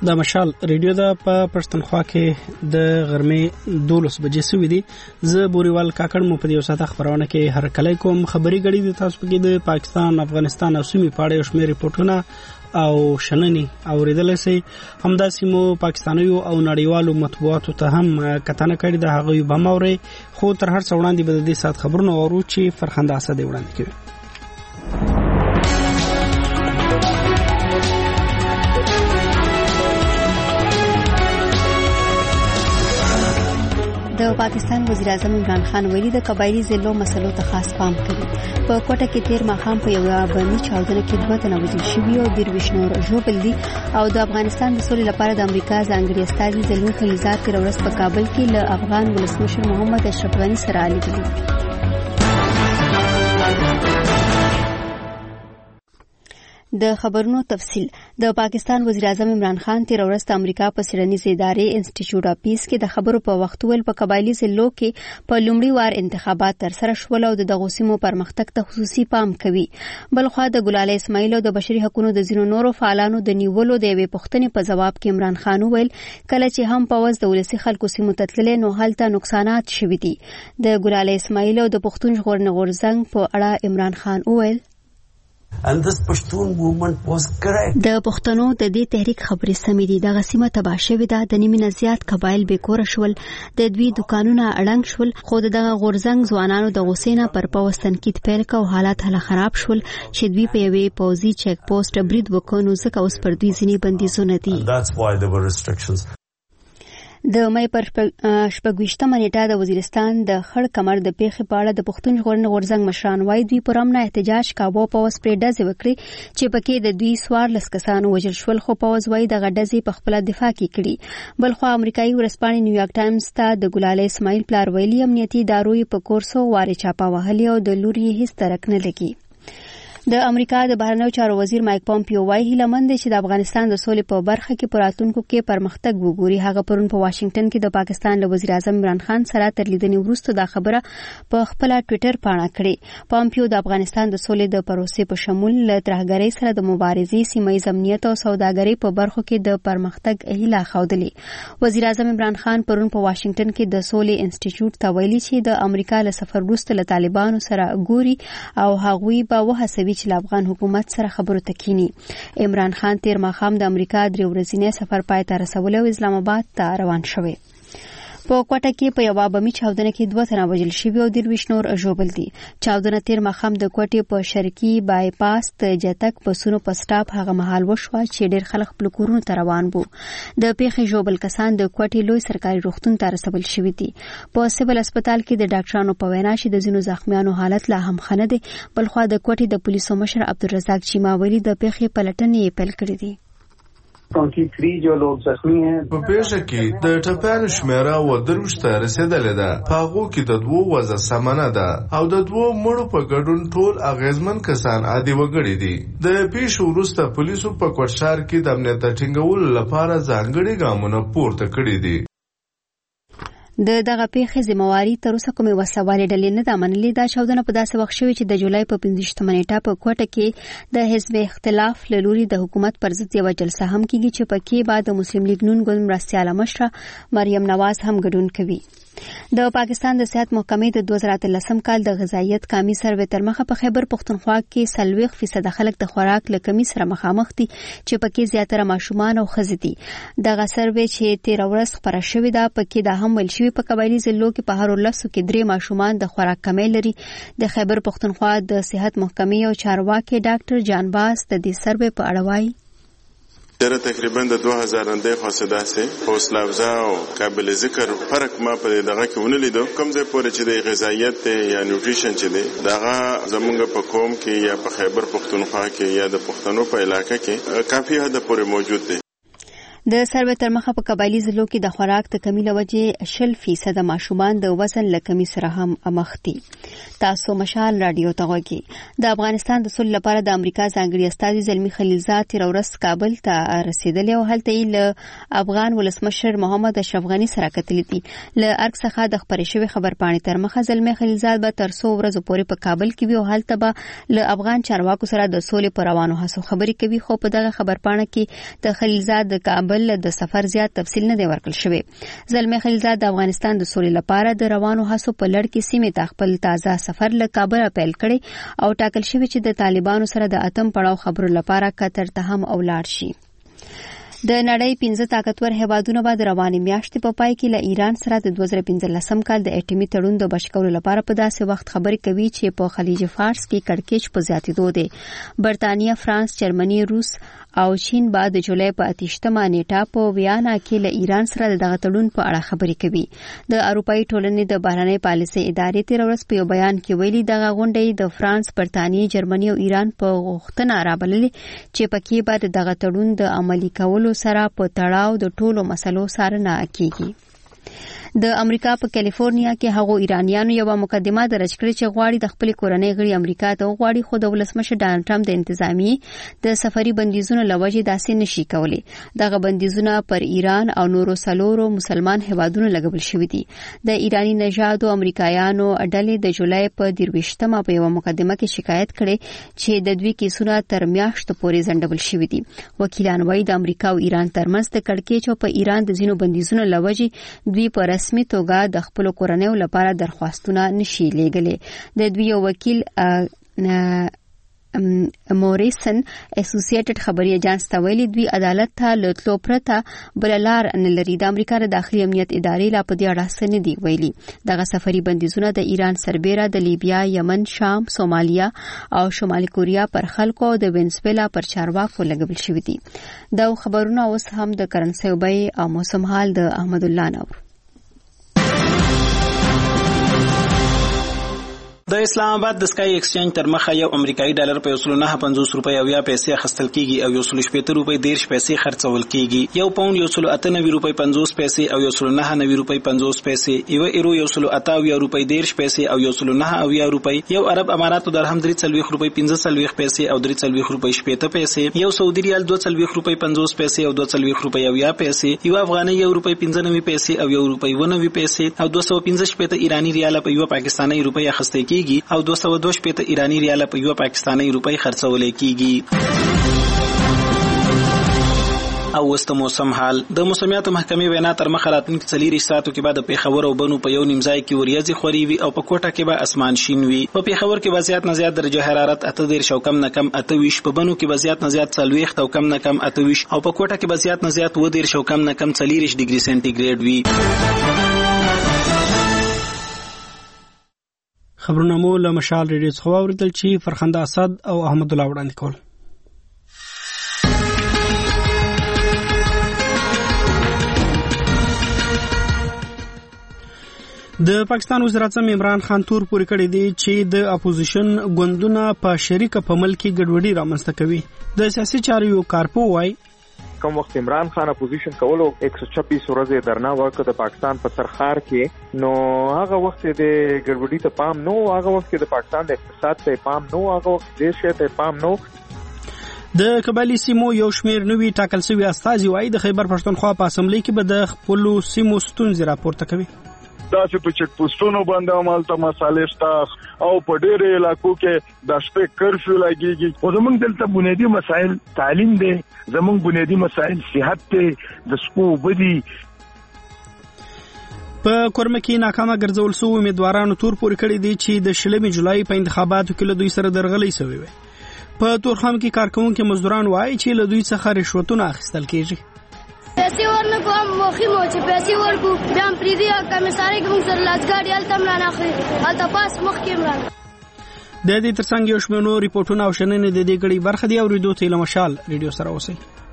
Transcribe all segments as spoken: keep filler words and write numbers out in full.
د مشال ریډیو د په پښتونخوا کې د غرمې دولس بجې سوي دي. زه بوريوال کاکړ مو په دې وساته خبرونه کې هر کله کوم خبري غړي د تاسو کې د پاکستان، افغانستان او سیمې په اړه شمېر ریپورتونه او شننې اوریدل شي. همداسې مو پاکستانیو او نړیوالو مطبوعاتو ته هم کتنه کړې ده، هغه به موري خو تر هر څو وړاندې به د دې سات خبرونه اورو چې فرخنده اسد وړاندې کوي. د پاکستان وزیر اعظم عمران خان ویلي د قبایلی ضلعو مسلو ته خاص پام کوي. په کوټه کې تیر ماښام په یو بمی چاودنه کې دوه تنه وژل شوي او درویش نور ژوبل دي او د افغانستان د سولې لپاره د امریکا ځانګړي استازي زلمی خلیلزاد تیر ورځ په کابل کې له افغان ولسمشر محمد اشرف غني سره لیدلي. د خبرونو تفصیل. د پاکستان وزیر اعظم عمران خان تیر ورځ د امریکا په څیړنیزې ادارې انسټیټیوټ اف پیس کې د خبرو په وخت ویل په قبایلی ضلعو کې په لومړي وار انتخابات تر سره شول او د دغو سیمو پرمختګ ته خصوصي پام کوي. بلخوا د ګلال اسماعیل او د بشري حقوقو د ځینو نورو فعالانو د نیولو د یوې پوښتنې په جواب کې عمران خان ویل کله چې هم پوز د ولسي خلکو سیمو ته تللی نو هلته نقصانات شوي دي. د ګلال اسماعیل او د پښتون ژغورنې غورځنګ په اړه عمران خان ویل And this Pashtun movement was correct. د پښتنو د دې تحریک خبرې سمې دي. دغه سیمه تباه شوې ده، د نیمې نه زیات قبایل بېکوره شول، د دوی دکانونه اړنګ شول، خو دغه غورځنګ ځوانانو د غوسې نه پر پوځ تنقید پیل کړ او حالات هله خراب شول چې دوی په یوې پوځي چیک پوسټ برید وکړ نو ځکه اوس پر دوی ځینې بندیزونه دي. That's why there were restrictions. د مې پر شپږویشتمه نیټه د وزیرستان د خړ کمر د پیښې په اړه د پښتون ژغورنې غورځنګ مشران وایي دوی پر امن احتجاج کاوه، پوځ پرې ډزې وکړې چې پکې د دوی څوارلس کسان وژل شول، خو پوځ وایي دغه ډزې په خپله دفاع کې کړي. بلخوا امریکایي ورځپاڼې نیویارک ټایمز ته د ګلال اسماعیل پلار ویلي امنیتي ادارو یې په کور څو وارې چاپه وهلې او د لور یې هیڅ درک نه لګي. د امریکا د بهرنیو چارو وزیر مایک پومپیو وايي هیلهمند دی چې د افغانستان د سولې په برخه کې په راتلونکو کې پرمختګ وګوري. هغه پرون په واشنگټن کې د پاکستان له وزیر اعظم عمران خان سره تر لیدنې وروسته دا خبره په خپل ټوئیټر پاڼه کړې. پومپیو د افغانستان د سولې د پروسې په شمول له ترهګرۍ سره د مبارزې، سیمه‌ییز امنیت او سوداګرۍ په برخو کې د پرمختګ هیله ښودلې. وزیر اعظم عمران خان پرون په واشنگټن کې د سولې انسټیټیوټ ته ویلي چې د امریکا له سفر وروسته له طالبانو سره ګوري او هغوی به وهڅوي چې له افغان حکومت سره خبرو ته کینی. عمران خان تیر ماښام د امریکا درې ورځنی سفر پای ته رسولی او اسلام آباد ته روان شوی. په کوټه کې په یو بمی چاودنه کې دوه تنه وژل شوي او درویش نور ژوبل دي. چاودنه تیر ماښام د کوټې په شرقي بای پاس د جتک بسونو په سټاپ هغه مهال وشوه چې ډېر خلک خپل کورونو ته روان وو. د پیښې ژوبل کسان د کوټې لوی سرکاري روغتون ته رسول شوي دي. په سیول هسپتال کې د ډاکټرانو په وینا چې د ځینو زخمیانو حالت لا هم ښه نه دی. بلخوا د کوټې د پولیسو مشر عبدالرزاق چیما ویلي د پیښې پلټنې پیل کړې دي. جو لوگ زخمی ہیں په پیښه کې د ټپیانو شمیره و درویشت ته رسیدلې ده. په هغو کې د دوو وضع سمنه ده او د دوو مړو په ګډون ټول اغیزمن کسان عادي وګړي دي. د پیښې وروسته پولیسو په کوټ ښار کې د امنیت ټینګولو لپاره ځانګړي ګامونه پورته کړي دي. د دغه پیښې ذمہواري تر اوسه کومې وسلوالې ډلې نه ده منلې. دا چاودنه په داسې وخت شوې چې د جولای په پنځویشتمه نیټه په کوټه کې د حزب اختلاف له لوري د حکومت پر ضد یوه جلسه هم کیږي چې پکې به د مسلم لیګ نون ګوند مرستیاله مشره مریم نواز هم ګډون کوي. د پاکستان د صحت محکمې د دوه زره اتلسم کال د غذایت کامي سروې تر مخه په خیبر پښتونخوا کې څلوېښت فیصده خلک د خوراک له کمي سره مخامخ دي چې پکې زیاتره ماشومان او ښځې دي. دغه سروې چې تېره ورځ خپره شوې ده پکې دا هم ویل شوي په قبایلي ضلعو کې په هرو لسو کې درې ماشومان د خوراک کمی لري. د خیبر پښتونخوا د صحت محکمې او چارواکي ډاکټر جانباز د دې سروې په اړه وایي در تقریبا د دوه هزار اندې خاصه داسې حوصله افزا او قابل ذکر فرق ما په دغه کې ونه لیدو. کوم ځای پورې چې د غذایت یا نیوټریشن چې دی دغه زمونږ په قوم کې یا په خیبر پښتونخوا کې یا د پښتنو په علاقه کې کافي حد پورې موجود دی. د سروې تر مخه په قبایلي ضلعو کې د خوراک د کمی له وجې شل فیصده ماشومان د وزن له کمی سره هم مخ دي. تاسو مشال رادیو ته غوږی. د افغانستان د سولې لپاره د امریکا ځانګړي استازي زلمی خلیلزاد تیر ورځ کابل ته رسیدلی او هلته یې له افغان ولسمشر محمد اشرف غني سره کتلي دي. له ارګ څخه د خپرې شوې خبرپاڼې تر مخه زلمی خلیلزاد به تر څو ورځو پورې په کابل کې وي او هلته به له افغان چارواکو سره د سولې په روانو هڅو خبرې کوي. خو په دغه خبرپاڼه کې د خلیلزاد د کابل کابل د سفر زیات تفصیل نه دی ورکړل شوی. زلمی خلیلزاد د افغانستان د سولې لپاره د روانو هڅو په لړ کې سیمې ته خپل تازه سفر له کابل پیل کړي او ټاکل شوی چې د طالبانو سره د اتم پړاو خبرو لپاره قطر ته هم ولاړ شي. د نړۍ پنځه طاقتور هیوادونه به د روانې میاشتې په پای کې له ایران سره د دوه زره پنځلسم کال د اټومي تړون د بشپړ کولو لپاره په داسې وخت خبرې کوي چې په خلیج فارس کې کړکېچ په زیاتېدو دی. برتانیا، فرانس، جرمني، روس او چین به د جولای په اتیشتمه نیټه په ویانا کې له ایران سره دغه تړون په اړه خبرې کوي. د اروپایي ټولنې د بهرنۍ پالیسۍ ادارې تېره ورځ په یو بیان کې ویلي دغه غونډه د فرانس، برتانیې، جرمني او ایران په غوښتنه رابللې چې پکې به دغه تړون د عملي کولو سره په تړاو د ټولو مسلو څارنه کیږي. د امریکا په کالیفورنیا کې هغو ایرانیانو یو مقدمه درج کړې چې غواړي د خپل کورنۍ غړي امریکا ته وغواړي، خو د ولسمشر ډانلډ ټرمپ د انتظامی د سفري بندیزونو لوجې داسې نشي کولی. دغه بندیزونه پر ایران او نورو سلورو مسلمان هیوادونو لګول شوي دي. د ایرانی نژادو امریکایانو ډلې د جولای په دیرويشتمه په یو مقدمه کې شکایت کړي چې د دوی کیسونه تر میاشتو پورې ځنډول شوي دي. وکیلان وايي د امریکا او ایران ترمنځ د کړکېچ په ایران د ځینو بندیزونو لوجې دوی په رسمي توګه د خپل کورنۍ لپاره درخواستونه نشي لیږلي. د دوی یو وکیل موریسن اسوسییټډ خبري اجانس ته ویلي دوی عدالت ته لټلو پرته بل لار نه لري. د امریکا د داخلي امنیت ادارې لا په دې اړه څه نه دی ویلي. دغه سفري بندیزونه د ایران سربېره د لیبیا، یمن، شام، سومالیا او شمالي کوریا پر خلکو او د وینزویلا پر چارواکو لګول شوي دي. دا خبرونه اوس هم د کرنسي بیې او موسم حال د احمد الله نور. د اسلام آباد د سکای ایکسچینج تر مخه یو امریکایي ډالر په یو سل نه پنځوس روپۍ او یا پیسې اخیستل کیږي او یو سل شپږ روپۍ دیرش پیسې خرڅول کیږي. یو پاوند یو سل اته نوي روپۍ پنځوس پیسې او یو سل نه نوي روپۍ پنځوس پیسې، یو ایرو یو سل اته اویا روپۍ دیرش پیسې او یو سل نه اویا روپۍ، یو عرب اماراتو درهم درې څلوېښت روپۍ پنځه څلوېښت پیسې او درې څلوېښت روپۍ شپېته پیسې، یو سعودي ریال دوه څلوېښت روپۍ پنځوس پیسې او دوه څلوېښت روپۍ اویا پیسې، یو افغاني یو روپۍ پنځه نوي پیسې او یو روپۍ اووه نوي پیسې او دوه سوه پنځه شپېته ایراني ریال په یو پاکستاني روپۍ اخیستل کیږي او دوه سوه دوه شپېته ایرانی ریال په یو پاکستاني روپۍ خرڅول کیږي. او وست موسم حال. د موسمیات محکمې وینا تر مخه راتلونکي څلور ساعتو کې بعد پیښور او بنو په یو نیم ځای کې وریځي خوري وي او په کوټه کې به اسمان شین وي. په پیښور کې وضعیت نه زیات درجه حرارت اته دېرش او کم نه کم اته ویشت، په بنو کې وضعیت نه زیات څلوېښت او کم نه کم اته ویشت او په کوټه کې وضعیت نه زیات اووه دېرش او کم نه کم څلېرویشت ډیګري سانتي ګریډ وي. خبرونه مو له مشال ریډیو څخه واوریدل چې فرخنده اسد او احمد الله وړاندې کول. د پاکستان وزیر اعظم عمران خان تور پورې کړی دی چې د اپوزیشن ګوندونه په شریکه په ملک کې ګډوډي رامنځته کوي. د سیاسي چارو یو کارپو وایي کوم وخت عمران خان اپوزیشن کولو ایک سو چھبیس ورځې درنا ورکړه د پاکستان په سرخار کې، نو هغه وخت د ګډوډي ته پام نو، هغه وخت د پاکستان د اقتصاد ته پام نو، هغه وخت د شې ته پام نو. د قبایلی سیمو یو شمیر نوي ټاکل شوی استازي وایي د خیبر پښتونخوا په اسمبلی کې به د خپل سیمو ستونزې راپورته کوي. دا چې په چک پوسټونو باندې عملته مسالې شته او په ډېرو علاقو کې د شپې کرفیو لګیږي. او زمونږ دلته بنیادي مسایل تعلیم دی، زمونږ بنیادي مسایل صحت دی، د سکو بدی. په کورمه کې ناکامه ګرځول شو امیدوارانو تور پورې کړی دی چې د شلمې جولای په انتخاباتو کې له دوی سره درغلي شوی وي. په تورخم کې کارکونکو مزدوران وایي چې له دوی څخه رشوتونه اخیستل کیږي. پیسې ورنکو هم مخې مو چې پیسې ورکو بیا هم پریدي کمیسارۍ کې موږ سره لاجګاډي هلته هم رانه اخلي، هلته پاس مخکې هم رانه. د دې ترڅنګ یو شمېر نور ریپورټونه او شننې د دې ګړۍ برخه دي. اورېدو ته له مشال ریډیو سره اوسئ.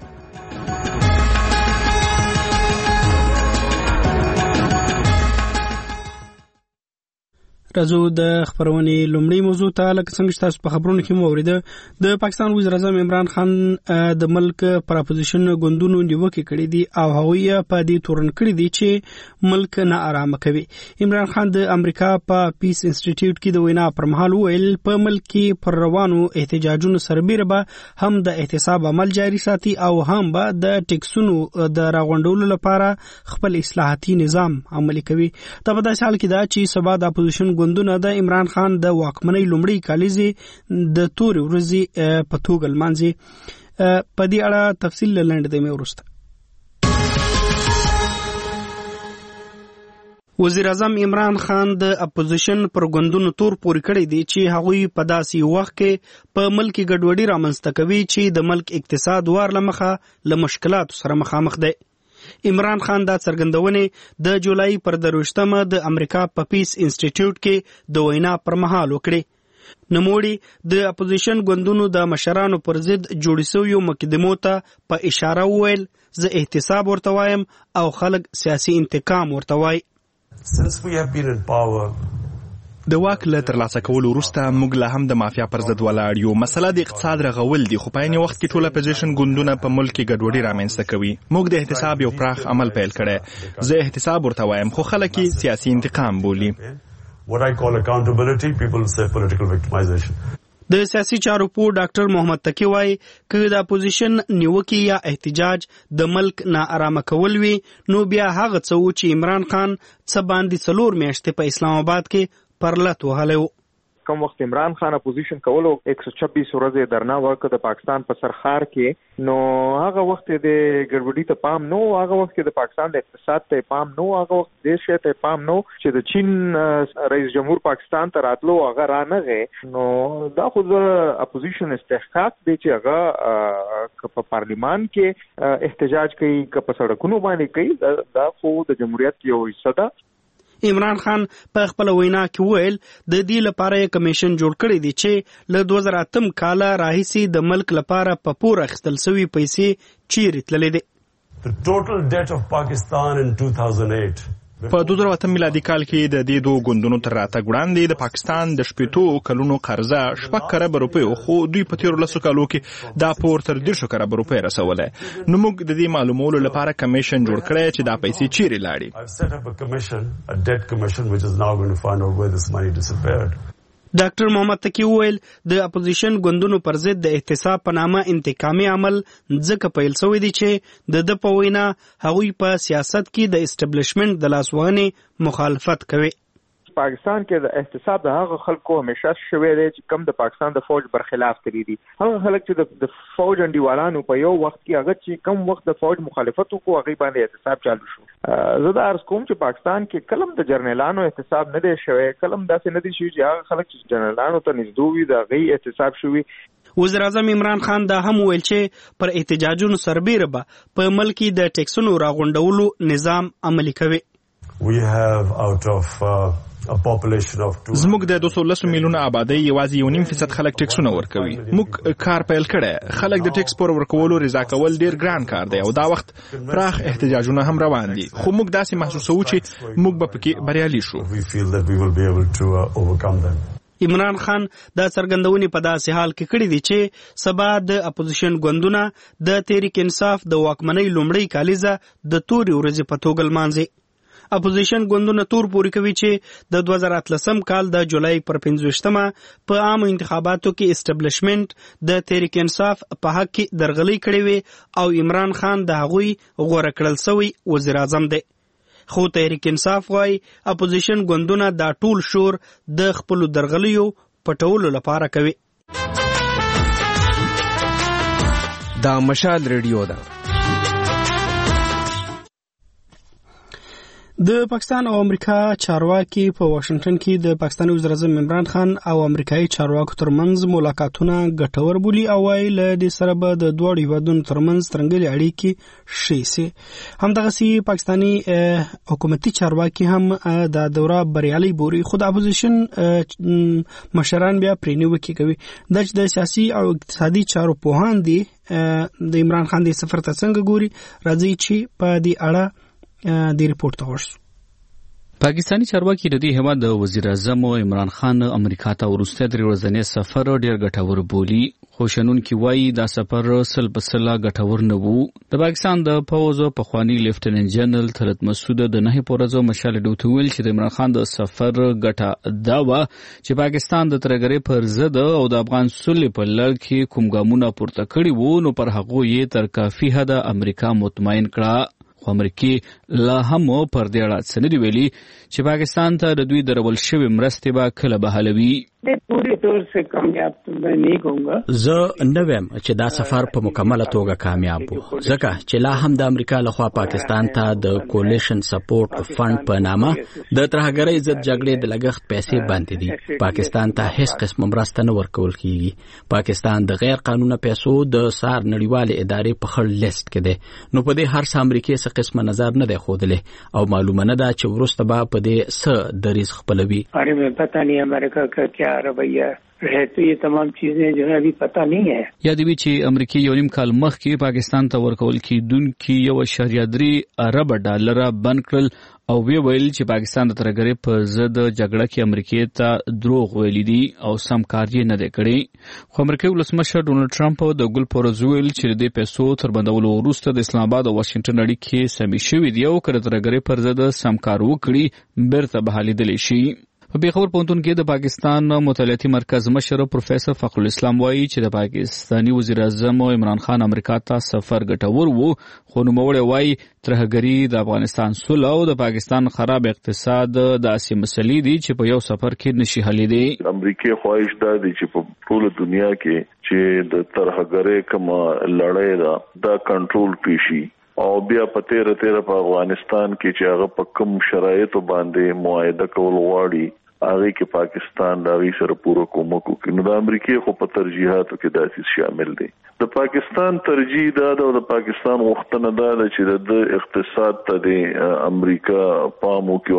راځو د خبرونې لومړی موضوع ته. لکه څنګه چې تاسو په خبرونو کې مو اوریده، د پاکستان وزیر اعظم عمران خان د ملک پر اپوزیشن ګوندونو نیوکې کړې دي او هغوی په دې تورن کړی دي چې ملک نه آرام کوي. عمران خان د امریکا په پیس انسټیټیوټ کې د وینا پر مهال ویل په ملک کې پر روانو احتجاجونو سربېره به هم د احتساب عمل جاری ساتي او هم به د ټیکسونو د راغونډولو لپاره خپل اصلاحاتي نظام عملي کوي. دا په داسې حال کې ده چې سبا د اپوزیشن ګوندونه د عمران خان د واکمنۍ لومړی کالیزې د تورې ورځې په توګه لمانځي. په دې اړه تفصیل لنډ دی مې ورسته. وزیر اعظم عمران خان د اپوزیشن پر ګوندونو تور پورې کړی دی چې هغوی په داسې وخت کې په ملک ګډوډي رامنځته کوي چې د ملک اقتصاد وار لمخه له مشکلاتو سره مخامخ دی. عمران خان دا څرګندونې د جولای پر درویشتمه د امریکا په پیس انسټیټیوټ کې د وینا پر مهال وکړي. نوموړي د اپوزیشن ګوندونو د مشرانو پر ضد جوړې شویو مقدمو ته په اشاره وویل زه احتساب ورته وایم او خلک سیاسي انتقام ورته وایي. Since we have been in power, د واک له ترلاسه کولو وروسته موږ لا هم د مافیا پر ضد ولاړ یو. مسله د اقتصاد رغول دي، خو په عین وخت کې ټول اپوزیشن ګوندونه په ملک کې ګډوډي رامنځته کوي. موږ د احتساب یو پراخ عمل پیل کړی. زه احتساب ورته وایم، خو خلک یې سیاسي انتقام بولي. what I call accountability, people say political victimization. د سیاسي چارو پوه ډاکټر محمد تقی وایي که د اپوزیشن نیوکې یا احتجاج د ملک ناارامه کول وي نو بیا هغه څه و چې عمران خان څه باندې څلور میاشتې په اسلام آباد کې پرلت وهلی و. کم وخت عمران خان اپوزیشن کولو ایک سو چھبیس ورځې درنا ورکړه د پاکستان په سرخار کې، نو هغه وخت د ګډوډي ته پام نو، هغه وخت کې د پاکستان د اقتصاد ته پام نو، هغه وخت د شي ته پام نو چې د چین رئیس جمهور پاکستان ته راتلو هغه رانغه. نو دا خو د اپوزیشن استحقاق دی چې هغه په پارلیمان کې احتجاج کوي، که په سړکونو باندې کوي، دا خو د جمهوریت یو حصہ ده. عمران خان په خپل وینا کې وویل د دې لپاره یې کمیشن جوړ کړی دی چې له دوه زره اتم کاله راهیسې د ملک لپاره په پور اخیستل شوي پیسې چیرې تللې دي. The total debt of Pakistan in two thousand eight په دوه زره اتم میلادي کال کې د دې دوه ګوندونو تر راتګ وړاندې د پاکستان د شپېتو کلونو قرضه شپږ کربه روپۍ، خو دوی په تېرو لسو کالو کې دا پور تر دېرشو کربه روپۍ رسولی. نو موږ د دې معلومولو لپاره کمیشن جوړ کړی چې دا پیسې چیرې لاړې. I've set up a commission, a debt commission, which is now going to find out where this money disappeared. ډاکټر محمد تقی وویل د اپوزیشن ګوندونو پر ضد د احتساب په نامه انتقامي عمل ځکه پیل شوی دی چې د ده په وینا هغوی په سیاست کې د اسټبلیشمنت د لاسوهنې مخالفت کوي. پاکستان کې د احتساب د هغه خلکو همیشه شوی دی چې کم د پاکستان د فوج برخلاف تللی دي. هغه خلک چې د فوج انډیوالانو په یو وخت کې هغه چې کم وخت د فوج مخالفت وکړو هغې باندې احتساب چالو شو. زه دا عرض کوم چې پاکستان کې کلم د جرنیلانو احتساب نه دی شوی، کلم داسې نه دی شوی چې هغه خلک چې جرنیلانو ته نږدې وي د هغې احتساب شوي. وزیر اعظم عمران خان دا هم ویل چې پر احتجاجونو سربیره به په ملک کې د ټیکسونو راغونډولو نظام عملي کوي. We have out of uh, a population of two زموږ د دوه سوه لسو میلیونه آبادۍ یوازې یو نیم فیصد خلک ټیکسونه ورکوي. موږ کار پیل کړی. خلک د ټیکس پر ورکولو رضا کول ډیر ګران کار دی او دا وخت پراخ احتجاجونه هم روان دي، خو موږ داسې محسوسوو چې موږ به پکې بریالي شو. we feel that we will be able to uh, overcome them. عمران خان دا څرګندونې په داسې حال کې کړې دي چې سبا د اپوزیشن ګوندونه د تحریک انصاف د واکمنۍ لومړۍ کالیزه د تورې ورځې په توګه لمانځي. اپوزیشن ګوندونه تور پورې کوي چې د دوه زره اتلسم کال د جولای پر پنځویشتمه په عامو انتخاباتو کې اسټبلیشمنت د تحریک انصاف په حق کې درغلۍ کړې وي او عمران خان د هغوی غوره کړل شوی وزیر اعظم دی. خو تحریک انصاف وايي اپوزیشن ګوندونه دا ټول شور د خپلو درغلیو پټولو لپاره کوي. دا مشال ریډیو ده. د پاکستان او امریکا چارواکي په واشنگټن کې د پاکستان وزیر اعظم عمران خان او امریکایي چارواکو ترمنځ ملاقاتونه ګټور بولي او وايي له دې سره به د دواړو هیوادونو ترمنځ ترنګلې اړیکې ښې سي. همدغسې پاکستاني حکومتي چارواکي هم دا دوره بریالۍ بولي، خو د اپوزیشن مشران بیا پرې نیوکې کوي. دا چې د سیاسي او اقتصادي چارو پوهان دي د عمران خان د سفر ته څنګه ګوري، راځي چې په دې اړه د ریپورت ته ورسو. پاکستانی چارواکي د دې هیواد د وزیر اعظم عمران خان امریکا ته وروسته درې ورځنی سفر ډیر ګټور بولي، خو شنونکي وایي دا سفر سل په سله ګټور نه وو. د پاکستان د پوځ پخوانی لیفټننټ جنرال طلعت مسعود د نهه پورزو مشال ډوټ ویل چې د عمران خان د سفر ګټه دا و چې پاکستان د ترګری پر ضد او د افغان صلح په لړ کې کوم ګامونه پورته کړي وو، نو پر هغه یې تر کافي حد امریکا مطمئن کړه. خو امریکای لا هم پر دې اړه څه نه دی ویلي چې پاکستان ته د دوی درول شوی مرستې به کله بحالوي. पूरी तौर से कामयाब तो मैं नहीं कहूँगा. زه نه وایم چې دا سفر په مکمله توګه کامیاب وو ځکه چې لا هم د امریکا لخوا پاکستان ته د کولیشن سپورټ فند په نامه د ترهګرۍ ضد جګړې د لګښت پیسې بندې دي. پاکستان ته هیڅ قسم مرسته نه ورکول کیږي. پاکستان د غیر قانوني پیسو د سار نړیوال ادارې په خړ لیست کې دی. نو په دې هر څه امریکای څخه قسم نظر نه دی خوده او معلومه نه ده چې ورسته به په دې څه دریز خپلوي. अरे मैं पता नहीं अमेरिका का क्या रवैया है तो ये तमाम चीजें जो है अभी पता नहीं है. یادوي چې امریکای یو نیم کال مخکې پاکستان ته ورکول کیدونکي یو اشاریه درې ارب ډالر بند کړل او وی ویل چې پاکستان د ترګرې په ضد جګړه کې امریکای ته دروغ ویلي دي او سم کار یې نه دی کړی. خو امریکای ولسمشر ډونالد ټرمپ د ګل پورز ویل چې د پیسو تر بندولو وروسته د اسلام آباد او واشنگټن اړیکې سمې شوې دي او کړه ترګرې پر ضد سم کار وکړي بیرته بحالېدلی شي. په پیښور پوهنتون کې د پاکستان مطالعاتي مرکز مشر پروفیسور فخر الاسلام وایي چې د پاکستاني وزیر اعظم عمران خان امریکا ته سفر ګټور وو خو نوموړی وایي ترهګري د افغانستان سوله او د پاکستان خراب اقتصاد داسې مسلې دي چې په یو سفر کې نشي حلېدی. امریکای خواهش ده چې په ټول دنیا کې چې د ترهګرۍ کوم لړۍ ده دا کنټرول کړي شي او بیا په تیر تیر په افغانستان کې چې هغه په کوم شرایطو باندې معاهده کول غواړي هغه کې پاکستان د هغه سره پوره کومک کوي. نو د امریکای خو په ترجیحاتو کې داسې شامل دي. د پاکستان ترجیح دا ده او د پاکستان غوښتنه دا ده چې د اقتصاد ته د امریکا پامو کې او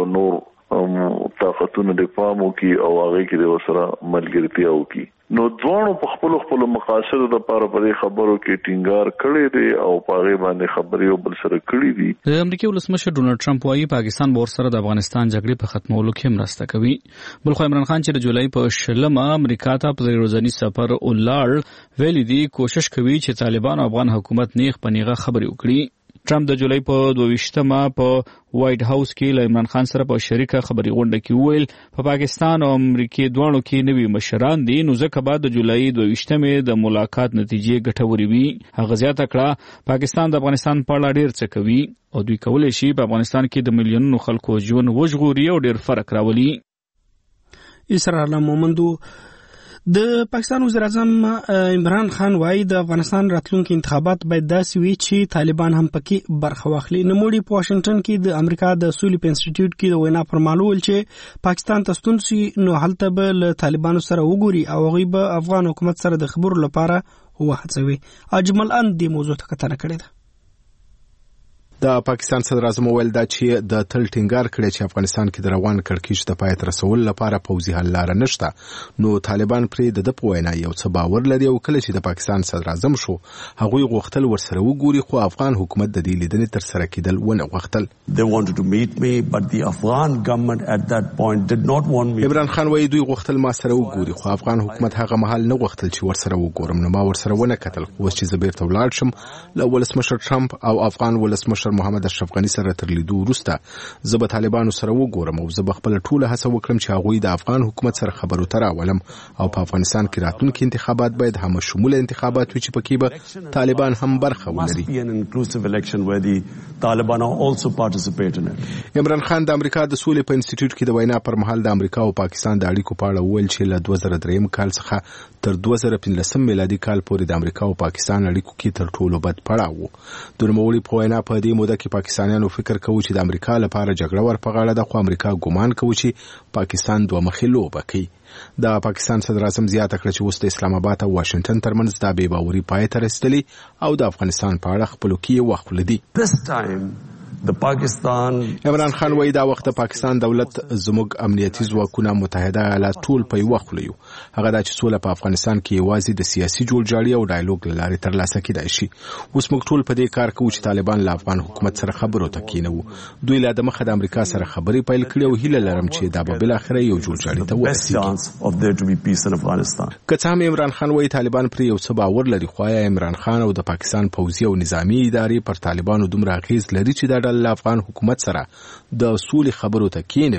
نور طاقتونه د پامو کې او هغه کې د وسره ملګرتیا وکړي. نو ځوانو په خپل خپل مقاصد د لپاره په خبرو کې ټینګار کړی دی او په هغه باندې خبرې او بل سره کړی دي. د امریکای ولسمشر ډونالد ټرمپ وايي پاکستان به ورسره د افغانستان جګړې په ختمولو کې مرسته کوي. بل خو عمران خان چې د جولای په شلمه امریکا ته په ورځنی سفر ولاړ ویلي دي کوشش کوي چې طالبان او افغان حکومت نیغ په نیغه خبرې وکړي. ټرمپ د جولای په دوه مه په وایټ هاوس کې له عمران خان سره په شریکه خبري غونډه کې ویل په پاکستان او امریکای دوانو کې نوي مشران دي نو ځکه بعد د جولای دوه مه د ملاقات نتیجې ګټوري وي. هغه زیاته کړه پاکستان د افغانستان په اړه ډیر څه کوي او دوی کولای شي په افغانستان کې د میلیونونو خلکو ژوند وژغوري او ډیر فرق راولي. اسرائیل مومندو د پاکستان وزیر اعظم عمران خان وايي د افغانستان راتلونکي انتخابات باید داسې وي چې طالبان هم پکې برخه واخلي. نوموړي په واشنگټن کې د امریکا د سولې په انسټیټیوټ کې د وینا پر مهال ویل چې پاکستان ته ستون سي نو هلته به له طالبانو سره وګوري او هغوی به افغان حکومت سره د خبرو لپاره وهڅوي. اجمل ان دې موضوع ته کتنه کړې ده. د پاکستان صدر اعظم ویل دا چې د تل ټینګار کړي چې افغانستان کې د روان کړکېچ د پای ته رسول لپاره پوځي حل لاره نشته. نو طالبان پرې د د پوینا یو څه باور لري او کله چې د پاکستان صدر اعظم شو هغوی غوښتل ورسره وګوري خو افغان حکومت د دې لیدنې تر سره کېدل ونه غوښتل. They wanted to meet me but the Afghan government at that point did not want me. عمران خان وایي دوی غوښتل ما سره وګوري خو افغان حکومت هغه مهال نه غوښتل چې ورسره وګورم. نو ما ورسره ونه کتل. اوس چې زه بیرته ولاړ شم له ولسمشر ټرمپ او افغان ولسمشر محمد اشرف غني سره تر لیدو وروسته زه به طالبانو سره وګورم او زه به خپل ټوله هڅه وکړم چې هغوی د افغان حکومت سره خبرو ته راولم او په افغانستان کې راتلونکي انتخابات باید هم شموله انتخابات وي چې پکې به طالبان هم برخه ولري. عمران خان د امریکا د سولې په انسټیټیوټ کې د وینا پر مهال د امریکا او پاکستان د اړیکو په اړه ویل چې له دوه زره درې کال څخه تر دوه زره پنځلس میلادي کال پورې د امریکا او پاکستان اړیکو کې تر ټولو بد پړاو و. د نوموړي په وینا په دې موده کې پاکستانیانو فکر کوي چې د امریکا لپاره جګړه ور په غاړه ده خو امریکا ګومان کوي چې پاکستان دوه مخې لوبه کوي. د پاکستان صدر اعظم زیاته کړه چې اوس د اسلام آباد او واشنگټن ترمنځ د بې باوري پای ته رسیدلی او د افغانستان په اړه خپلو کې وخت ولدي. This time د پاکستان عمران خان وایي دا وخت د پاکستان دولت زموږ امنیتي ځواکونه متحده ایالات ټول په یو وخت لري. هغه دا چې سوله په افغانستان کې یوازې د سیاسي جوړجاړي او ډایالوګ لارې ترلاسه کېدای شي. اوس موږ ټول په دې کار کوو چې طالبان له افغان حکومت سره خبرو ته کېنوو. دوی لا د مخه د امریکا سره خبرې پیل کړې او هیله لرم چې دا به بل اخره یو جوړجاړي ته ورسیږي. که څه هم عمران خان وایي طالبان پر یو څه باور لري خو آیا عمران خان او د پاکستان پوځي او نظامی ادارې پر طالبانو دومره اغیز لري چې دا له افغان حکومت سره د اصول خبرو ته کېنوي؟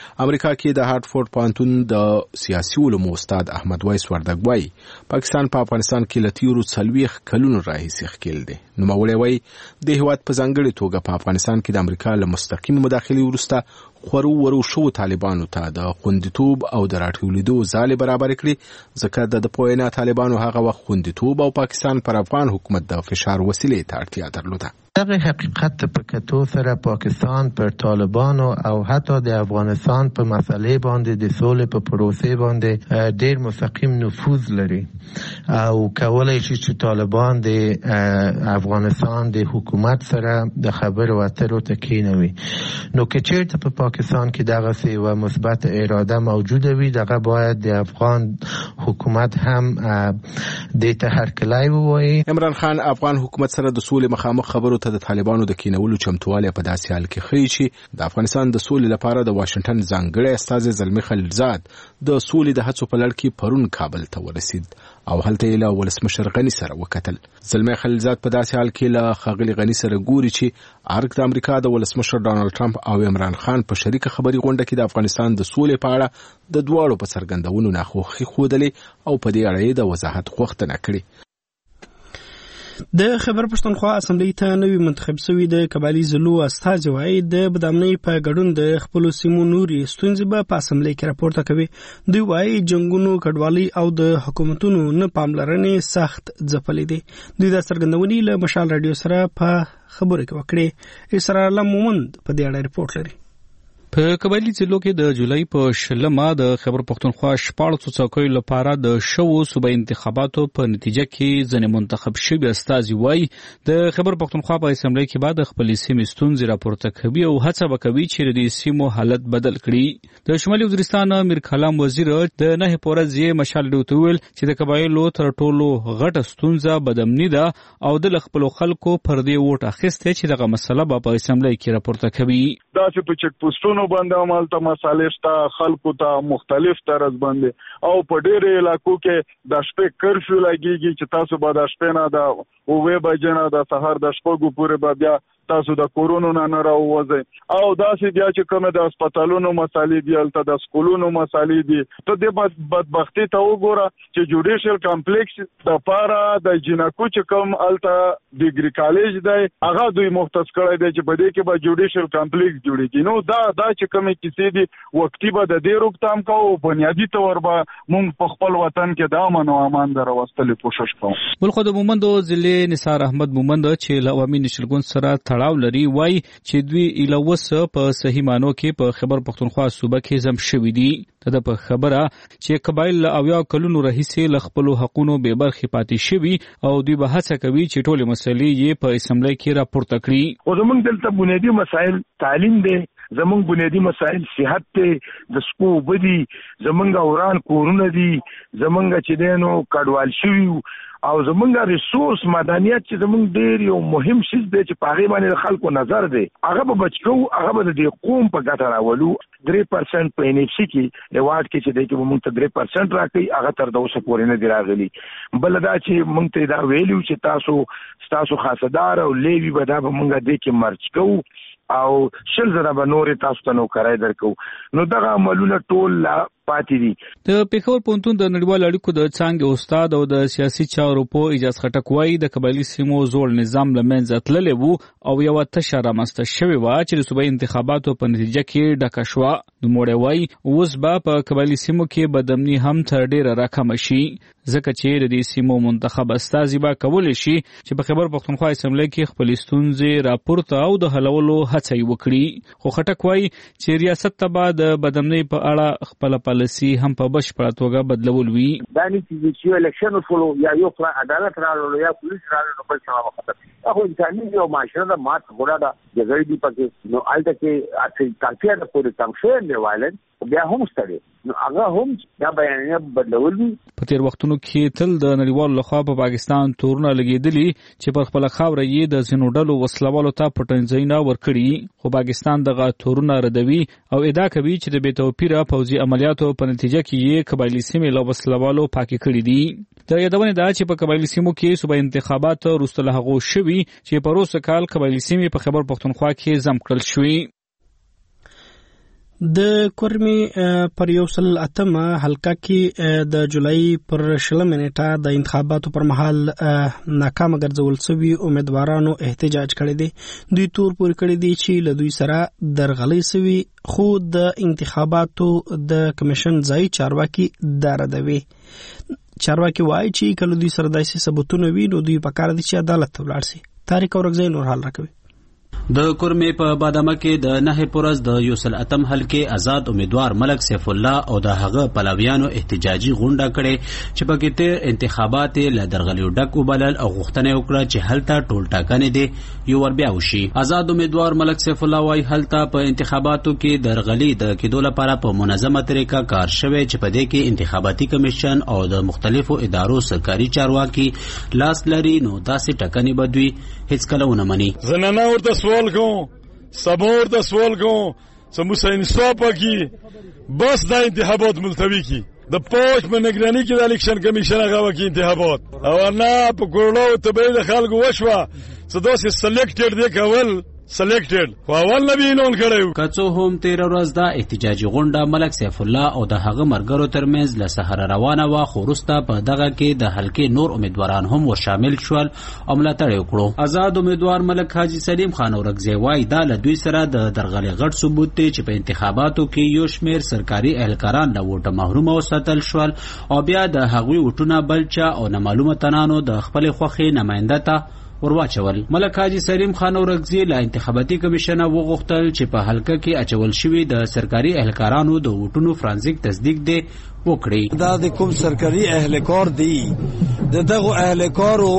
امریکا کې د هارټفورد پوهنتون د سیاسي علومو استاد احمد وایس وردګ وایي پاکستان په افغانستان کې له تیرو څلوېښت کلونو راهیسې ښکېل دی. نوموړی وایي د هېواد په ځانګړې توګه په افغانستان کې د امریکا له مستقیم مداخلې وروسته خورو ورو شو طالبانو ته د خوندیتوب او د راټولېدو ځالې برابر کړي، ځکه د د پوهنه طالبانو هغه وخت خوندیتوب او پاکستان پر افغان حکومت د فشار وسیلې ته اړتیا درلوده. دغه حقیقت په کتو سره پاکستان پر طالبانو او حتی د افغانستان په مسلې باندې د سولې په پروسې باندې ډیر مستقیم نفوذ لري او کولای شي چې طالبان د افغانستان د حکومت سره د خبرو اترو ته کینوي. نو که چیرته په پاکستان کې دغه سی و مثبت اراده موجوده وي، دغه باید د افغان حکومت هم د ته هرکلی ووایي. عمران خان افغان حکومت سره د سولې مخامخ خبرو ته د طالبانو د کینولو چمتووالی په داسې حال کې ښیي چې د افغانستان د سولې لپاره د واشنګټن ځانګړی استازی زلمي خلیلزاد د سولې د هڅو په لړ کې پرون کابل ته ورسید او هلته یې له ولسمشر غني سره وکتل. زلمي خلیلزاد په داسې حال کې له ښاغلي غني سره ګوري چې ارګ د امریکا د ولسمشر ډانلډ ټرمپ او عمران خان په شریکه خبري غونډه کې د افغانستان د سولې په اړه د دواړو په څرګندونو ناخوښي ښودلې او په دې اړه یې د وضاحت غوښتنه کړې. د خیبر پښتونخوا اسمبلی ته نوی منتخب شوی د قبایلی ضلعو استازي وایي د بدامنۍ په ګډون د خپل سیمو نوري ستونزې به په اسمبلی کې راپورته کوي. دوی وایي جنگونو کډوالي او د حکومتونو نه پاملرنې سخت ځپلې دي. دوی د څرګندونې له مشال رادیو سره په خبرو کې وکړې. اسرار الله مومند په دې اړه ریپورت لري. په قبایلی ضلعو کې د جولای په شلمه د خیبر پښتونخوا شپاړسو څوکیو لپاره د شوو صوبایي انتخاباتو په نتیجه کې ځینې منتخب شوي استازي وایي د خیبر پښتونخوا په اسمبلی کې بعد خپل سیمې ستونزې راپورته کوي او هڅه وکوي چې د سیمو حالت بدل کړي. د شمالي وزیرستان میر کلام وزیر د نه پورزې مشال ډوته ویل چې د قبایلو تر ټولو غټه ستونزه بدامني ده او د خپل خلکو پر دې ووټ اخیسته چې دغه مسله په اسمبلی کې راپورته کوي. دا چې په چک پوسټونو باندې عملته مسالې شته، خلکو ته مختلف طرز باندې او په ډېرو علاقو کې د شپې کرفیو لګیږي چې تاسو به د شپې نه د اوه بجې نه د سهار د شپږو پورې به بیا تاسو د کورونو نه نه راووځئ او داسې بیا چې کومه د هسپتالونو مسالې دي، هلته د سکولونو مسالې دي. ته دې بدبختي ته وګوره چې جوډیشل کمپلیکس دپاره د جنکو چې کوم هلته ډیګري کالج دی هغه دوی مختص کړی دی چې په دې کې به جوډیشل کمپلیکس جوړېږي. نو دا دا چې کومې کیسې دي وقتي به د دې روکتام کوو، بنیادي طور به موږ په خپل وطن کې د امن او امان د راوستلو کوشش کوو. بلخو د مومندو ضلع نثار احمد مومند چې له عوامي نشلګون سره تړاو لري وایي چې دوی ایلوس په صحیح مانو کې په خیبر پښتونخوا صوبه کې زم شوي دي. د په خبره چې قبایل له اویا کلونو راهیسې له خپلو حقونو بې برخې پاتې شوي او دوی به هڅه کوي چې ټولې مسلې یې په اسمبلی کې راپورته کړي. او زموږ دلته بنیادي مسایل تعلیم دی، زمونږ بنیادی مسائل صحت ته د سکو بدی، زمونږ اوران کورونه دي، زمونږ چې دینو کډوال شوی او زمونږ ریسورس مدنیت چې زمونږ ډیر یو مهم شیز دی چې په هغه باندې خلکو نظر دی، هغه به بچو، هغه به د قوم په ګټه راولو. درې پرسنټ په ان اف سی کې ایوارډ کې چې دی کې موږ ته درې پرسنټ راکړي، هغه تر اوسه پورې نه دی راغلی. بل دا چې موږ ته دا ویلو چې تاسو تاسو خاصدار او لیوی به دا به موږ دې کې مرچ کوو او شل زره به نورې تاسو ته نوکرای درکو. نو دغه عملونه ټول پاتې دي. د پېښور پوهنتون د نړیوالو اړیکو د څانګې استاد او د سیاسي چارو په اجازه خټک وایي د قبایلي سیمو زوړ نظام له منځه تللی و او یوه تشه رامنځته شوې وه چې د صوبایي انتخاباتو په نتیجه کې ډکه شوه. نوموړی وایي اوس به په قبایلي سیمو کې بدامني هم تر ډېره راکمه شي، ځکه چې د دې سیمو منتخب استازي به کولی شي چې په خیبر پښتونخوا اسمبلی کې خپلې ستونزې راپورته او د حلولو هڅه یې وکړي. خو خټک وایي چې ریاست ته به د بدامنۍ په اړه خپله پالیسي هم په بشپړه توګه بدلول وي. دا نه چې یو الیکشن وشولو یا یو عدالت راغلو یا پولیس راغلو بل څه وخت هغه انساني یو معاشره د مات غوړه ده جګړې دي پکې. نو الته کې اصل کافیه د پوره کم شوی دی وایلنس بیا هم ستړي، نو هغه هم دا بیانیه بدلول وي. په تیر وختونو کې تل د نړیوالو لخوا په پاکستان تورونه لګېدلي چې پر خپله خاوره یې د ځینو ډلو وسلوالو ته پټنځایونه ورکړي، خو پاکستان دغه تورونه ردوي او ادعا کوي چې د بې توپیره پوځي عملیاتو په نتیجه کې یې قبایلي سیمې له وسلوالو پاکې کړي دي. د یادونې ده چې په قبایلي سیمو کې صوبایي انتخابات وروسته له هغو شوي چې په روسه کال قبایلي سیمې په خیبر پښتونخوا کې ضم کړل شوي. د کورمې پر یو سل اتمه حلقه کې د جولای پر شلمه نیټه د انتخاباتو پر مهال ناکام ګرځول شوی امیدوارانو احتجاج کړی دی. دوی تور پورې کړی دی چې له دوی سره درغلي شوی خو د انتخاباتو د کمیشن ځای چارواکي داردوي. چارواکي وایي چې کله دوی سره داسې ثبوتونه وي نو دوی په کار دي چې عدالت ته ولاړ شي. طارق اورګزی نور حال راکوي. د کورمې په بادامه کې د نه پورز د یو سل اتم حلقې آزاد امیدوار ملک سیف الله او د هغه پلاویانو احتجاجي غونډه کړې چې پکې تیر انتخابات له درغلیو ډک وبلل او غوښتنه وکړه چې هلته ټول ټاکنې دي یو ور بیا وشي. آزاد امیدوار ملک سیف الله وايي هلته په انتخاباتو کې درغلي د کېدو لپاره په منظمه طریقه کار شوی چې په دې کې انتخاباتي کمیشن او د مختلفو ادارو سرکاري چارواکي لاس لري نو داسې ټاکنې بدوي هیڅ کله ونه مني. زنانه ورته سوال کوم سبا ورته سوال کوم چې موسی انصاف وکړي بس دا انتخابات ملتوي کی د پوج په نگرانی کې د الیکشن کمیشن هغه وکړي انتخابات او نه په کورلو تبعید خلکو وشوه چې داسې سلیکټډ دی کول سلیکټډ خو اول نبی اعلان کړو. کڅو هم تیر ورځ دا احتجاجي غونډه ملک سیف الله او د هغه مرګرو ترمنځ له سحر روانه وا خو وروسته په دغه کې د حلقې نور امیدواران هم ورشامل شول او ملاتړ وکړو. آزاد امیدوار ملک حاجی سلیم خان اورګزی وایي دا له دوی سره د درغلي غټ ثبوت دی چې په انتخاباتو کې یو شمیر سرکاري اهلکاران له ووټه محروم وساتل شول او بیا د هغوی وټونه بلچا او نامعلومه تنانو د خپل خوخي نماینده ته ورواچول. ملک حاجی سلیم خان اورګزی له انتخاباتي کمیشن وغوښتل چې په حلقه کې اچول شوی د سرکاري اهلکارانو د ووټونو فرانسیک تصدیق دی وکړي. دا د کوم سرکاري اهلکار دی د دغه اهلکارو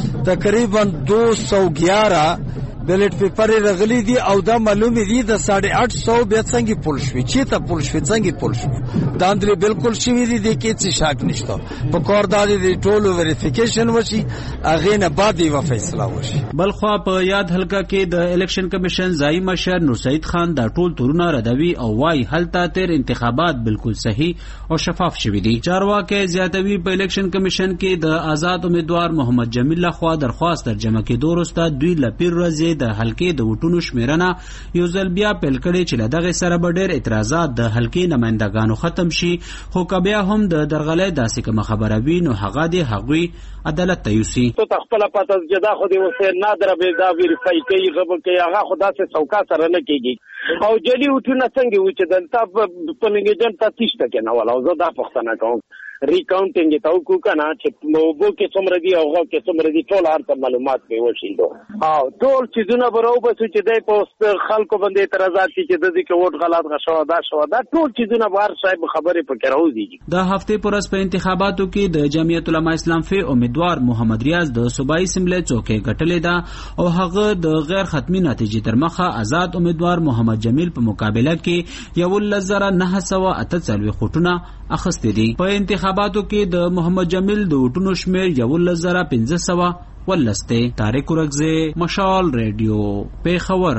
تقریبا دو سو گیارہ بیلټ پیپر رغلی دي او دا معلوم دي د ساڑھے آٹھ سو بیا څنګه پول شوی چې ته پول شوی څنګه پول شوی دا اندري بالکل شوی دي د کې څه شک نشته په کار دا دي ټولو ویریفیکیشن وشي اغه نه بعد یو فیصله وشي. بلخوا په یاد حلقه کې د الیکشن کمیشن ځای مشر نور سعید خان دا ټول تورونه ردوي او وايي هلته تیر انتخابات بالکل صحیح او شفاف شوی دي. چارواکي زیاتوي په الیکشن کمیشن کې د آزاد امیدوار محمد جمیل لخوا درخواست ترجمه کېدو وروسته دوی لپیر ورځې د حلقې د وټونو شمیرنه یو ځل بیا پیل کړي چې له دغه سره به ډېر اعتراضات د حلقې نمایندګانو ختم شي خو که بیا هم د درغلۍ داسې کومه خبره وي نو هغه د هغوی عدالت ته یوسي. تو خپل پته جدا خو دې وسه نادره به دا ویریفای کوي غو کوي هغه خو داسې څوکا سره نه کېږي او جلی وټونه څنګه و چې دلته په نګیدن ته تیشته کې نه ولا زه دا پښتنه کوم ریکاونټینګ ته کو کنه چې نو بو کې څومره دی او هغه کې څومره دی ټول هر معلومات به وشیدو او ټول چیزونه برابر چې د پوسټ خلکو باندې اعتراضات چې د دې کې ووټ غلط غشو دا شو دا ټول چیزونه بهر صاحب خبرې پکې راوځي. د هفته پرس په انتخاباتو کې د جمعیت العلماء اسلام فی امیدوار محمد ریاض د صوبایي اسمبلی څوکۍ ګټلې ده او هغه د غیر ختمي نتیجې تر مخه آزاد امیدوار محمد جمیل په مقابله کې یو لزر نه سوه اته څلوي خټونه اخستې دي. په انتخاباتو کې د محمد جمیل د وټونو شمیر یو لزر پنځه سوه ولسته. طارق اورګزی مشال ریډیو پیښور.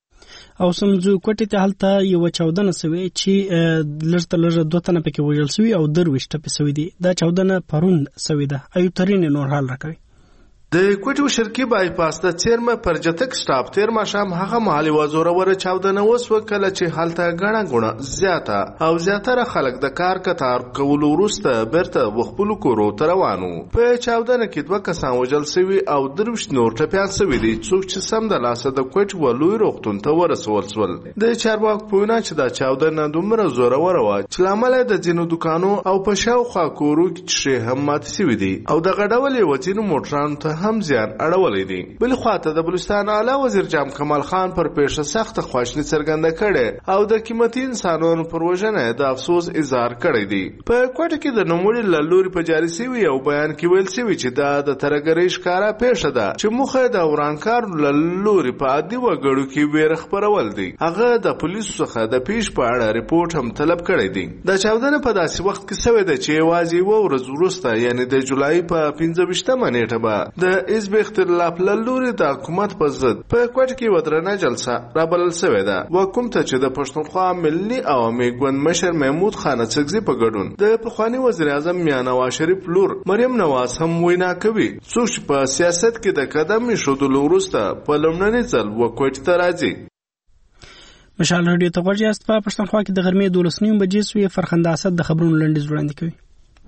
او سمجو کوټی ته حالت یو چودنه سوي چې لږ تر لږه دوه تنه پکې وژل سوي او درويشته په سوي دي. دا چودنه پرون سوي ده. ایو ترين نور حال راکوي. د کوټو شرکی بای پاس د چیرمه پر جتک سټاپ تیر ماشام هغه محلي وزوره ور چاودنه وسو کله چې حالت غړه غړه زیاته او زیاتره خلک د کار کتار کول ورسته برته وخپلو کورو تروانو. په چاودنه کې دوه کسان وژل سوي او درويش نور ټپيان سوي دي څوک چې سم د لاسه د کوټ ولوي روغتون ته ورسول سول. د چارواک پوینه چې دا چاودنه دومره زوره وروا چې لامل د جنو دکانو او په شاوخوا کورو کې شي هم مات سوي دي او د غډولې وځینو موټرانو ته هم زیان اړولې دي. بل خواته د بلوچستان اعلی وزیر جام کمال خان پر پیښه سخت خواشنی څرګنده کړي او د قیمتي انسانانو پر وژنه د افسوس اظهار کړی دی. په کوټه کې د نوموړي لوري په جاري سوي او بیان کې ویل سوي چې دا د ترګری ښکارا پیښه ده چې مخه د ورانکار لوري په عادي وګړو کې ویره خبرول دي. هغه د پولیسو څخه د پیښ په اړه ریپورت هم طلب کړی دی. د چاودنه په داسې وخت کې سوي ده چې واځي و ورځ وروسته یعنی د جولای په پنځه ویشتمه نیټه به د حزب اختلاف لوري د حکومت په ضد په کوټه کې ودرنه جلسه رابلل شوې ده. وکوم ته چې د پښتونخوا ملي عوامي ګوند مشر محمود خان څګزي په ګډون د پخوانی وزیر اعظم میاں نواز شریف لور مریم نواز هم وینا کوي څوک په سیاست کې د قدم ایښودلو وروسته په لومړني ځل وکوټ ته راځي. مشال رادیو ته غوږ یاست. په پښتونخوا کې د غرمې دولس نیم بجې سوې. فرخنده اسد د خبرونو لنډیز وړاندې کوي.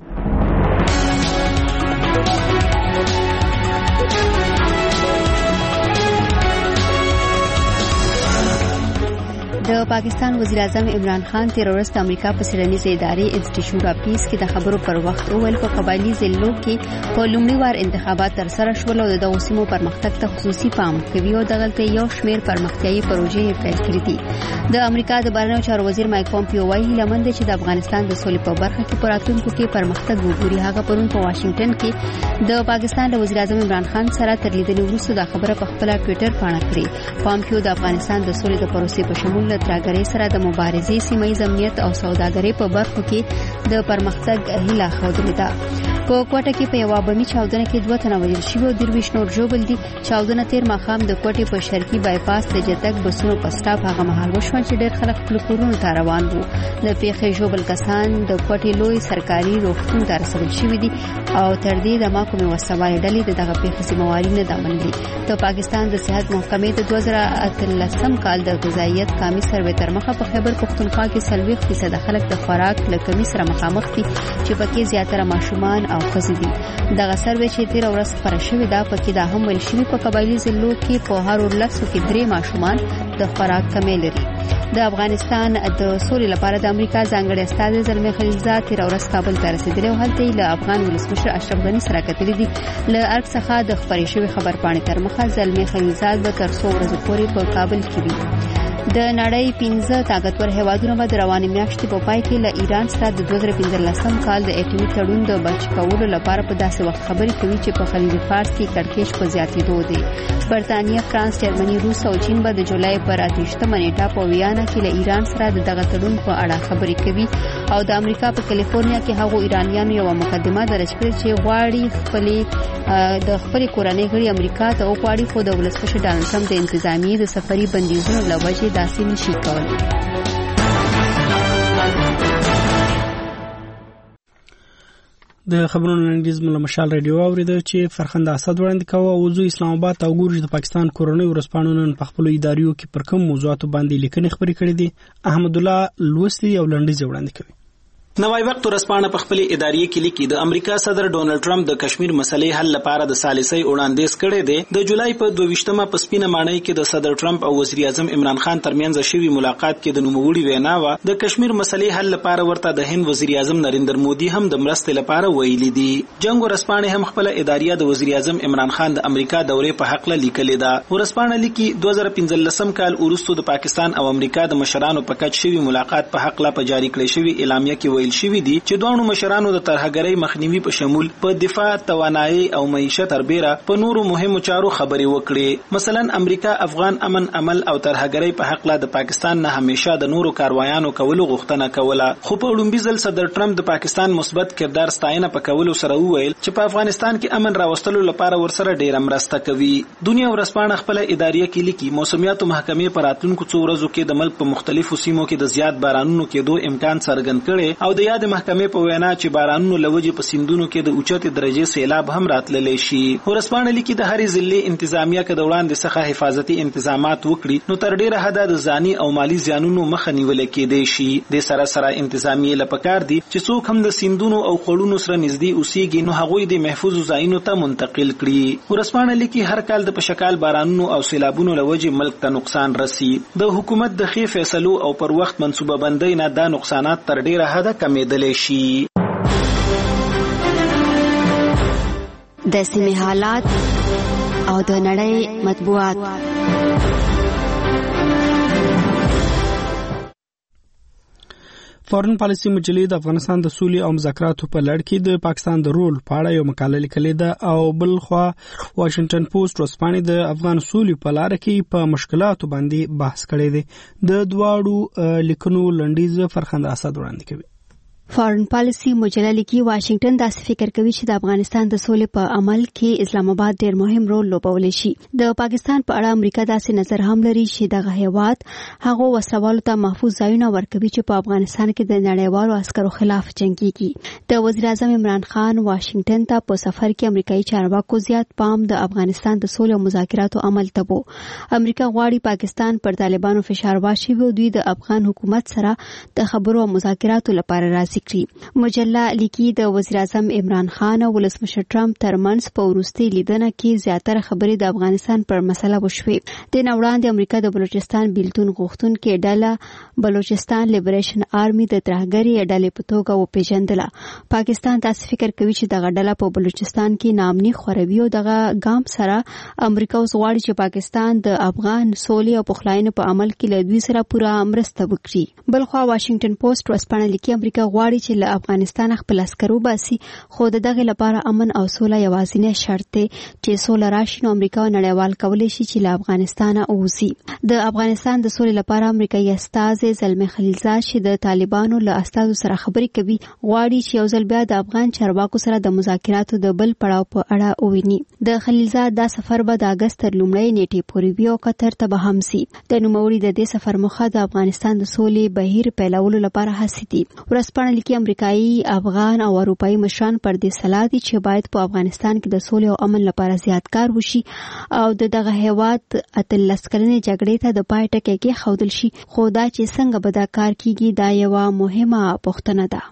د پاکستان وزیر اعظم عمران خان تیر ورځ د امریکا په څېړنیزې ادارې انسټیټیوټ اف پیس کې د خبرو پر وخت وویل په قبایلي ضلعو کې په لومړي وار انتخابات ترسره شول او د دغو سیمو پرمختګ ته خصوصي پام کوي او دغلته یو شمېر پرمختیایي پروژې پیل کړي دي. د امریکا د بهرنیو چارو وزیر مایک پومپیو وایي هیله مند دی چې د افغانستان د سولې په برخه کې په راتلونکو کې پرمختګ وګوري. هغه پرون په واشنگټن کې د پاکستان د وزیر اعظم عمران خان سره تر لیدنې وروسته دا خبره په خپله ټویټر پاڼه کړې. پومپیو د افغانستان د سولې د پروسې په شمول له ترهګرۍ سره د مبارزې سیمه‌ییز امنیت او سوداګرۍ په برخو کې د پرمختګ هیله ښودلې ده. په کوټه کې په یو بمي چاودنه کې دوه تنه وژل شوي او درویش نور ژوبل دي. چاودنه تیر ماښام د کوټې په شرقي بایپاس د جتک بسونو په سټاپ هغه مهال وشوه چې ډېر خلک خپل کورونو ته روان وو. د پیښې ژوبل کسان د کوټې لوی سرکاري روغتون ته رسول شوي دي او تر دې د ما کومې وسوالې ډلې د دغه پیښې ذمہواري نه ده منلې. د پاکستان د صحت محکمې د دوه زره اتلسم کال د غذایت کامي سروې تر مخه په خیبر پښتونخوا کې څلوېښت فیصده خلک د خوراک له کمي سره مخامخ دي چې پکې زیاتره ماشومان او ښځې دي. دغه سروې چې تیر ورځ خپره شوې ده پکې دا هم ویل شوي په قبایلي ضلعو کې په هر لسو کې درې ماشومان د خوراک کمی لري. د افغانستان د سولې لپاره د امریکا ځانګړي استازي زلمي خلیلزاد تیر ورځ کابل ته رسیدلی او هلته یې له افغان ولسمشر اشرف غني سره کتلي دي. له ارګ څخه د خپرې شوې خبرپاڼې تر مخه زلمي خلیلزاد به تر څو ورځې پورې په کابل کې وي. د نړۍ پنځه طاقتور هیوادونو به د روانې میاشتې په پای کې له ایران سره د دوه زره پنځلسم کال د اټومي تړون د بچ کولو لپاره په داسې وخت خبرې کوي چې په خلیج فارس کې کړکېچ په زیاتېدو دی. برتانیه، فرانس، جرمني، روس او چین به د جولای پر اتهشتمه نیټه په ویانا کې له ایران سره د دغه تړون په اړه خبرې کوي او د امریکا په کالیفورنیا کې هغو ایرانیانو یو مقدمه درج کړې چې غواړي خپلې د خپلې کورنۍ غړي امریکا ته وغواړي خو د ولسمشر ډانلډ ټرمپ د انتظامیې د سفري بندیزونو له وجې داسې نشي کولی. د خبرونو لنډیز مله مشال رادیو اوریده چې فرخنده اسد وړاندې کوي او وزو اسلام آباد ته وګوري د پاکستان کورونی ورسپانو نن په خپل اداریو کې پر کوم موضوعاتو باندې لیکنې خبرې کړې دي. احمد الله لوستی او لنډیز وړاندې کوي. نوای وخت ورسپانه په خپل ادارې کې لیکي د امریکا صدر ډونلډ ټرمپ د کشمیر مسلې حل لپاره د ثالثي وړاندیز کړی دی. د جولای په دوه ویشتمه په سپینه ماڼۍ کې د صدر ټرمپ او وزیر اعظم عمران خان ترمنځ شوی ملاقات کې د نوموړي وینا و د کشمیر مسلې حل لپاره ورته د هند وزیر اعظم نریندر مودي هم د مرستې لپاره ویلي دي. جنگ ورسپانه هم خپل ادارې د وزیر اعظم عمران خان د امریکا دورې په حق له لیکلې ده. ورسپانه لیکي دوه زره پنځلسم کال وروسته د پاکستان او امریکا د مشرانو په کچ شوی ملاقات په حق له جاری کړی شوی اعلامیه کې ویل شوی دی چې دوه مشرانو د ترهګرۍ مخنیوي په شمول په دفاع، توانایي او معیشت تربیره په نورو مهمو چارو خبرې وکړي. مثلا امریکا افغان امن عمل او ترهګرۍ په حق له د پاکستان نه همیشه د نورو کاروایانو کولو غوښتنه کوله. خو په لومبي ځل صدر ټرمپ د پاکستان مثبت کردار ستاینه په کولو سره وویل چې په افغانستان کې امن راوستلو لپاره ورسره ډېره مرسته کوي. دنیا ورسپانه خپل ادارې کې لیکي موسمیاتو محکمې پر راتلونکو څو ورځو کې د ملک په مختلفو سیمو کې د زیات بارانونو کېدو امکان څرګند کړي او د یاد محکمې په وینا چې بارانونو لوجې په سیندونو کې د اوچتې درجې سیلاب هم راتللی شي. ورسپانه لیکي د هرې ضلع انتظامیه که د وړاندې څخه حفاظتي انتظامات وکړي نو تر ډیره حده د ځاني او مالی زیانونو مخه نیول کېدای شي. د سره سره انتظامیه لپاره دي چې څوک هم د سیندونو او خړونو سره نږدې اوسېږي نو هغوی د محفوظ ځایونو ته منتقل کړي. ورسپانه لیکي هر کال د پشکال بارانونو او سیلابونو لوجې ملک ته نقصان رسي. د حکومت د ښې فیصلو او پر وخت منصوبه بندۍ نه دا نقصانات تر ډیره حده کمېدلی شي. د سیمې حالات او د نړۍ مطبوعات. فورن پالیسي مجلې د افغانستان د سولې او مذاکراتو په لړ کې د پاکستان د رول په اړه یو مقاله لیکلې ده او بل خوا واشنگټن پوسټ ورسپانې د افغان سولې په لار کې په مشکلاتو باندې بحث کړی دی. د دواړو لیکنو لنډیز فرخنده اسد وړاندې کوي. فارن پالیسی مجله لیکي واشنگټن داسې فکر کوي چې د افغانستان د سولې په عمل کې اسلام آباد ډېر مهم رول لوبولی شي. د پاکستان په اړه امریکا داسې نظر هم لري چې دغه هیواد هغه وسوالو ته محفوظ ځایونه ورکوي چې په افغانستان کې د نړیوالو عسکرو خلاف جنګيږي. د وزیر اعظم عمران خان واشنگټن ته په سفر کې امریکایي چارواکو زیات پام د افغانستان د سولې او مذاکراتو عمل ته وو. امریکا غواړي پاکستان پر طالبانو فشار واچوي او دوی د افغان حکومت سره د خبرو او مذاکراتو لپاره راځي. مجله لیکي د وزیر اعظم عمران خان او ولسمشر ټرمپ ترمنځ په وروستي لیدنه کې زیاتره خبرې د افغانستان پر مسله وشوې. د نوړاندې امریکا د بلوچستان بیلتون غوښتونکې ډله بلوچستان لیبریشن آرمي د ترهګرۍ ډلې په توګه وپیژندله. پاکستان تاسو فکر کوي چې دغه ډله په بلوچستان کې نامني خوروي او دغه ګام سره امریکا اوس غواړي چې پاکستان د افغان سولې او پخلاینې په عمل کې له دوی سره پوره مرسته وکړي. بلخوا واشنگټن پوسټ ورځپاڼه لیکي امریکا غواړي چې له افغانستان خپل عسکر وباسي، خو د دغه لپاره امن او سوله یوازینی شرط دی. چې سوله راشي نو امریکا نړیوال کولی شي چې له افغانستان اوځي. د افغانستان د سولې لپاره امریکایي استازی زلمي خلیلزاد چې د طالبانو له استازو سره خبرې کوي غواړي چې یو ځل بیا د افغان چارواکو سره د مذاکراتو د بل پړاو په اړه وویني. د خلیلزاد دا سفر به د اګست تر لومړۍ نیټې پورې وي او قطر ته به هم سي. د نوموړي د دې سفر موخه د افغانستان د سولې بهیر پیلولو لپاره هڅې دي. ورځپاڼه لیکي امریکایي، افغان او اروپایي مشران پر دې سلا دي چې باید په افغانستان کې د سولې او امن لپاره زیات کار وشي او د دغه هیواد اتلس کلنې جګړې ته د پای ټکی کېښودل شي. خو دا چې څنګه به دا کار کیږي دا یوه مهمه پوښتنه ده.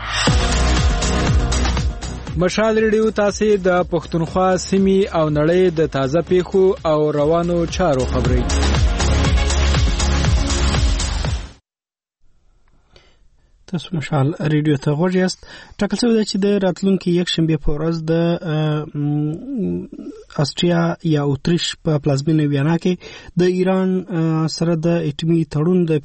مشال ریډیو تاسو د پښتونخوا سیمې او نړۍ د تازه پیښو او روانو چارو خبري. تاسو مشال ریډیو ته غوږ یاست. ټاکل شوی دی چې د راتلونکي یک شنبه په ورځ د استریا یا اتریش په پلازمینه ویانا کې د ایران سره د اټومي تړون د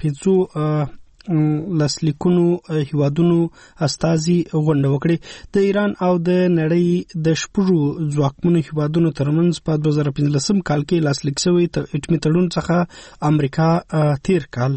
پیڅو لاسلیکونو هیوادونو استازي غونډه وکړي. د ایران او د نړۍ د شپږو ځواکمنو هیوادونو ترمنځ په دوه زره پنځلسم کال کې لاسلیک شوی اټومي تړون څخه امریکا تیر کال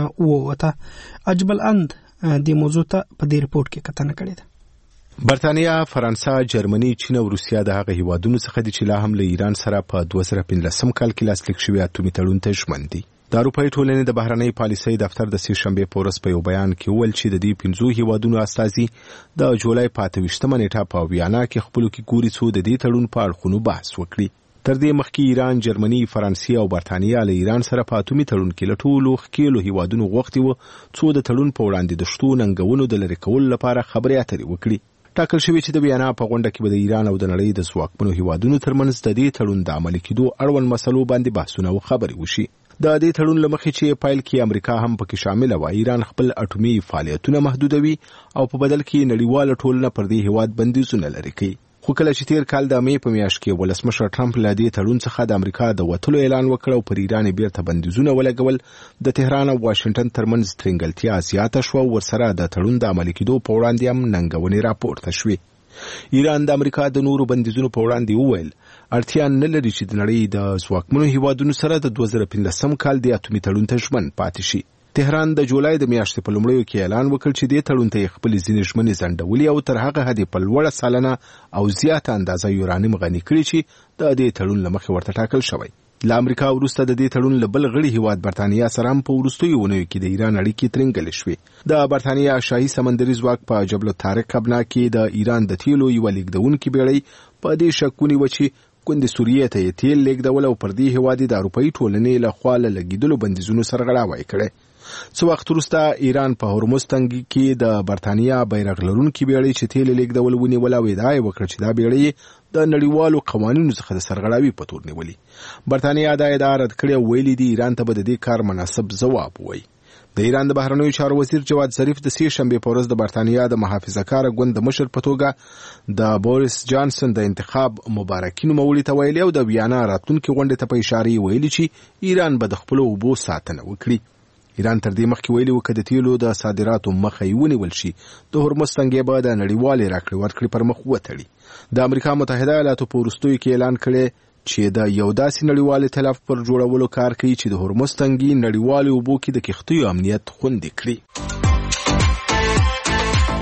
ووته. اجمل اند د موضوع ته په دې رپورت کې کتنه کړې ده. برتانیا، فرانسه، جرمني، چین او روسیا د هغه هیوادونو څخه دي چې لا هم له ایران سره په دوه زره پنځلسم کال کې لاسلیک شوی اټومي تړون ته ژمن دي. د اروپایي ټولنې د بهرنۍ پالیسۍ دفتر د سې شنبې په ورځ په یو بیان کې وویل چې د دې پنځو هیوادونو استازي د جولای په اته ویشتمه نیټه په ویانا کې خپلو کې ګوري څو د دې تړون په اړخونو بحث وکړي. تر دې مخکې ایران، جرمني، فرانسې او برتانیا له ایران سره په اټومي تړون کې له ټولو ښکېلو هیوادونو غوښتي وو څو د تړون په وړاندې د شتو ننګونو د لرې کولو لپاره خبرې اترې وکړي. ټاکل شوی چې د ویانا په غونډه کې به د ایران او د نړۍ د ځواکمنو هیوادونو ترمنځ د دې تړون د عملي کېدو اړوند مسلو باندې بحثونه او خبرې وشي. د دې تړون له مخې چې پایل کې امریکا هم پکې شامل و، ایران خپل اټومي فعالیتونه محدودوي او په بدل کې نړیواله ټولنه پر دې هیواد بندیزونه لري کوي. خو کله چې تیر کال د مې په میاشت کې ولسمشر ټرمپ له دې تړون څخه د امریکا د وتلو اعلان وکړ او پر ایران بیرته بندیزونه ولګول، د تهران او واشنگټن ترمنځ ترنګلتیا زیاته شوه. ورسره د تړون د عملي کېدو په وړاندې هم ننګونې راپورته شوې. ایران د امریکا د نورو بندیزونو په وړاندې وویل اړتیا نه لري چې د نړۍ د ځواکمنو هیوادونو سره د دوه زره پنځلسم کال د اټومي تړون ته ژمن پاتې شي. تهران د جولای د میاشتې په لومړیو کې اعلان وکړ چې دې تړون ته یې خپلې ځینې ژمنې ځنډولې او تر هغه حدې په لوړه سالنه او زیاته اندازه یورانیم غني کړي چې د دې تړون له مخې ورته ټاکل شوی. له امریکا وروسته د دې تړون له بل غړي هیواد برتانیا سره هم په وروستیو اونیو کې د ایران اړیکې ترنګلې شوې. د برتانیا شاهي سمندري ځواک په جبل الطارق ابنا کې د ایران د تیلو یوه لیږدونکې بیړۍ په دې شک ونیوه چې ګوندې سوریې ته یې تیل لیږدول او پر دې هیواد د اروپایي ټولنې له خوا له لګېدلو بندیزونو سرغړاوی کړی. څو وخت وروسته ایران په هرمز تنګي کې د برتانیا بیرغ لرونکي بیړۍ چې تیل لیږدول ونیول او ادعا یې وکړه چې دا بیړۍ د نړیوالو قوانینو څخه د سرغړاوي په تور نیولې. برتانیا دا ادعا رد کړې او ویلي دي ایران ته به د دې کار مناسب ځواب ووایي. د ایران د بهرنیو چارو وزیر جواد ظریف د سې شنبې په ورځ د برتانیا د محافظه‌کاره ګوند د مشر په توګه د بوریس جانسن د انتخاب مبارکي نوموړي ته ویلي او د ویانا راتلونکي غونډې ته په اشاره ویلي چې ایران به د خپلو اوبو ساتنه وکړي. ایران تر دې مخکې ویلي وو که د تیلو د صادراتو مخه یې ونیول شي د هرمز تنګې به د نړیوالې راکړې ورکړې پر مخ وتړي. د امریکا متحده ایالاتو په وروستیو کې اعلان کړی چې د یو داسې نړیوال ائتلاف پر جوړولو کار کوي چې د هرمز تنګي نړیوالې اوبو کې د کښتیو امنیت خوندي کړي.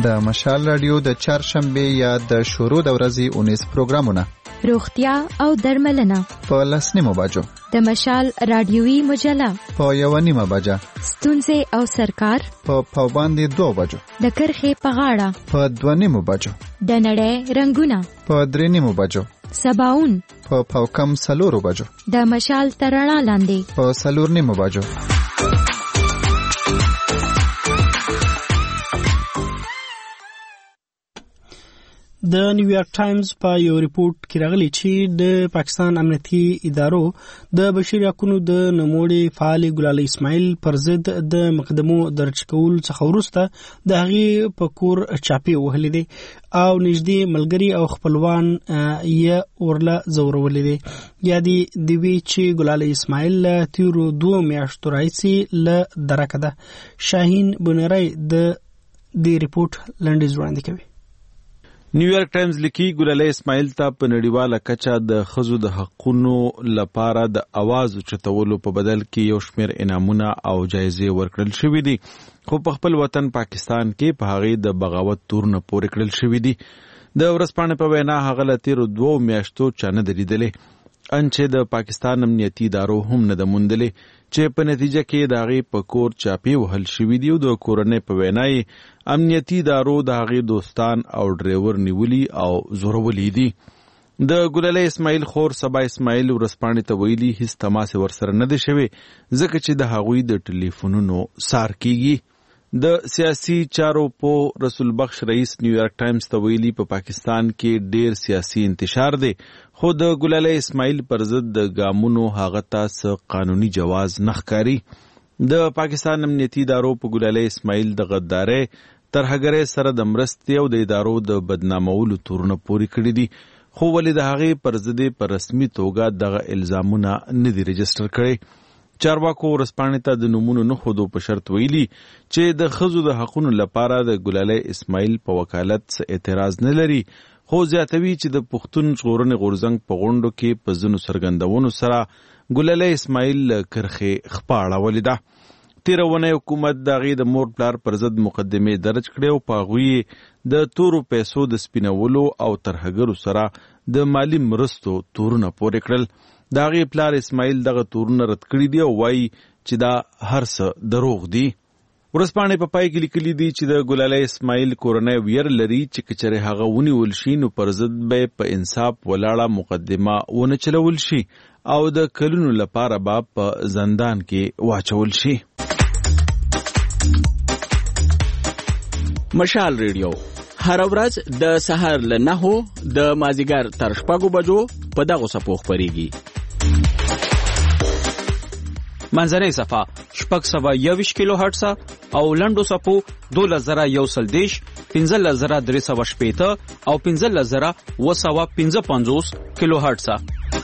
د مشال رادیو د چهارشنبه یا د شروع د ورځې اونیز پروګرامونه، روغتیا او درملنه په لس نیمو بجو، د مشال رادیوي مجله په یو نیمه بجه، ستونزې او سرکار په پاوباندې دوه بجو، د کرخې په غاړه په دوه نیمو بجو، د نړۍ رنگونه په درې نیمو بجو، سباون په پاوکم سلورو بجو، د مشال ترڼا لاندې په سلور نیمو بجو. د نیویارک ټایمز په یو ریپورت کې راغلی چې د پاکستان امنیتي ادارو د بشري حقوقو د نوموړي فعال ګلالي اسماعیل پر ضد د مقدمو درج کول څخه وروسته د هغې په کور چاپې وهلې دي او نږدې ملګري او خپلوان یې ورله ځورولې دي. یا دي د وی چې ګلالي اسماعیل له تیرو دوه میاشتو راهیسې له درکه ده. شاهین بنری د دې ریپورت لنډیز وړاندې کوي. نیویارک ټایمز لیکي ګلالي اسماعیل ته په نړیواله کچه د ښځو د حقونو لپاره د اواز اوچتولو په بدل کې یو شمېر انعامونه او جایزې ورکړل شوي دي، خو په خپل وطن پاکستان کې په هغې د بغاوت تورونه پورې کړل شوي دي. د ورځپاڼې په وینا هغه له تېرو دوو میاشتو چا نه ده لیدلې، ان چې د پاکستان امنیتي ادارو هم نه ده موندلې چې په نتیجه کې د هغې په کور چاپې وهل شوي دي او د کورنۍ په وینا یې امنیتي ادارو د هغې دوستان او ډریور نیولي او زورولي دي. د ګلالي اسماعیل خور سبا اسماعیل ورځپاڼې ته ویلي هیڅ تماس ورسره نه دی شوی ځکه چې د هغوی د ټلیفونونو سار کیږي. د سیاسي چارو په رسول بخش رئیس نیویارک ټایمز ته ویلي په پاکستان کې ډیر سیاسي انتشار دی، خو د ګلالي اسماعیل پر ضد د ګامونو هغه ته څه قانوني جواز نه ښکاري. د پاکستان امنیتي ادارو په ګلالي اسماعیل د غدارۍ ترهګرۍ سره د مرستې او د ادارو د بدنامولو تورونه پورې کړي دي، خو ولې د هغې پر ضد په رسمي توګه دغه الزامونه نه دي رجسټر کړي. چارواکو ورځپاڼې ته د نومونو نه ښودو په شرط ویلي چې د ښځو د حقونو لپاره د ګلالي اسماعیل په وکالت څه اعتراض نه لري، خو زیاتوي چې د پښتون ژغورنې غورځنګ په غونډو کې په ځینو څرګندونو سره ګلالي اسماعیل له کرښې خپه اړولې ده. تېره اونۍ حکومت د هغې د مور پلار پر ضد مقدمې درج کړې او په هغوی د تورو پیسو د سپینولو او ترهګرو سره د مالی مرستو تورونه پورې کړل. د هغې پلار اسماعیل دغه تورونه رد کړي دي او وایي چې دا هر څه دروغ دي. ورځپاڼې په پای کې لیکلي دي چې د ګلالي اسماعیل کورنۍ ویر لري چې که چېرې هغه ونیول شي نو پر ضد به په انصاف ولاړه مقدمه ونه چلول شي او د کلونو لپاره به په زندان کې واچول شي. مشال ریډیو هر ورځ د سهار له نهو د مازیګر تر شپږو بجو په دغو څپو خپرېږي. منځنۍ صفحه شپږ سوه یوویشت کیلو هرټزه او لنډو څپو دولس زره یو سل دېرش، پنځلس زره درې سوه شپېته او پنځلس زره اووه سوه پنځه پنځوس کیلو هرټزه.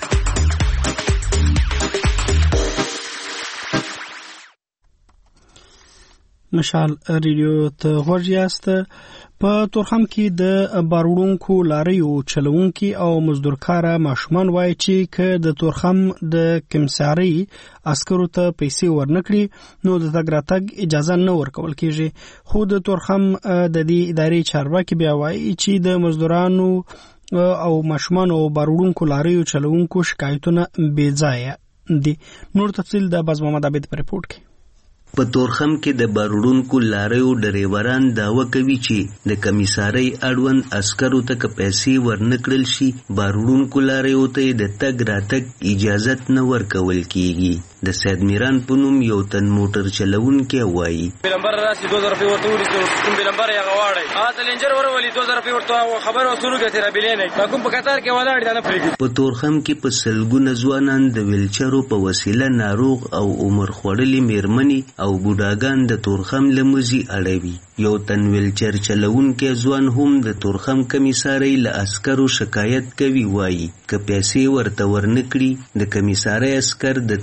مشال ریډیو ته غوږ یاست. په تورخم کې د باروړونکو لاریو چلوونکي او مزدورکاره ماشومان وایي چې که د تورخم د کمسارۍ عسکرو ته پیسې ورنکړي نو د تګ راتګ اجازه نه ورکول کیږي. خو د تورخم د دې ادارې چارواکي بیا وایي چې د مزدورانو او ماشومان او باروړونکو لاریو چلوونکو شکایتونه بې ځایه دي. نور تفصیل د باز محمد عبید په ریپورت کې. په تورخم کې د باروړونکو لاریو ډریوران دعوه کوي چې د کمیسارۍ اړوند عسکرو ته که پیسې ورنکړل شي باروړونکو لاریو ته د تګ راتګ اجازت نه ورکول کیږي. د سید میران په نوم یو تن موټر چلوونکی وایي بلمبر راسي دوه زره روپۍ ورته ورسېدو کوم بلمبر یې هغه واړی هغه ته لینجر ورولي دوه زره روپۍ ورته خبره ورسره وکړې رابلې نه دا کوم په قطار کې ولاړ دی نه پرېږدي. په تورخم کې په سلګونه ځوانان د ویلچرو په وسیله ناروغ او عمر خوړلې میرمنې او بوډاګان د تورخم له مزي اړوي. یو تن ویلچر چلوونکی ځوان هم د تورخم کمیسارۍ له عسکرو شکایت کوي، وایي که پیسې ورته ورنکړي د کمیسارۍ عسکر د تګ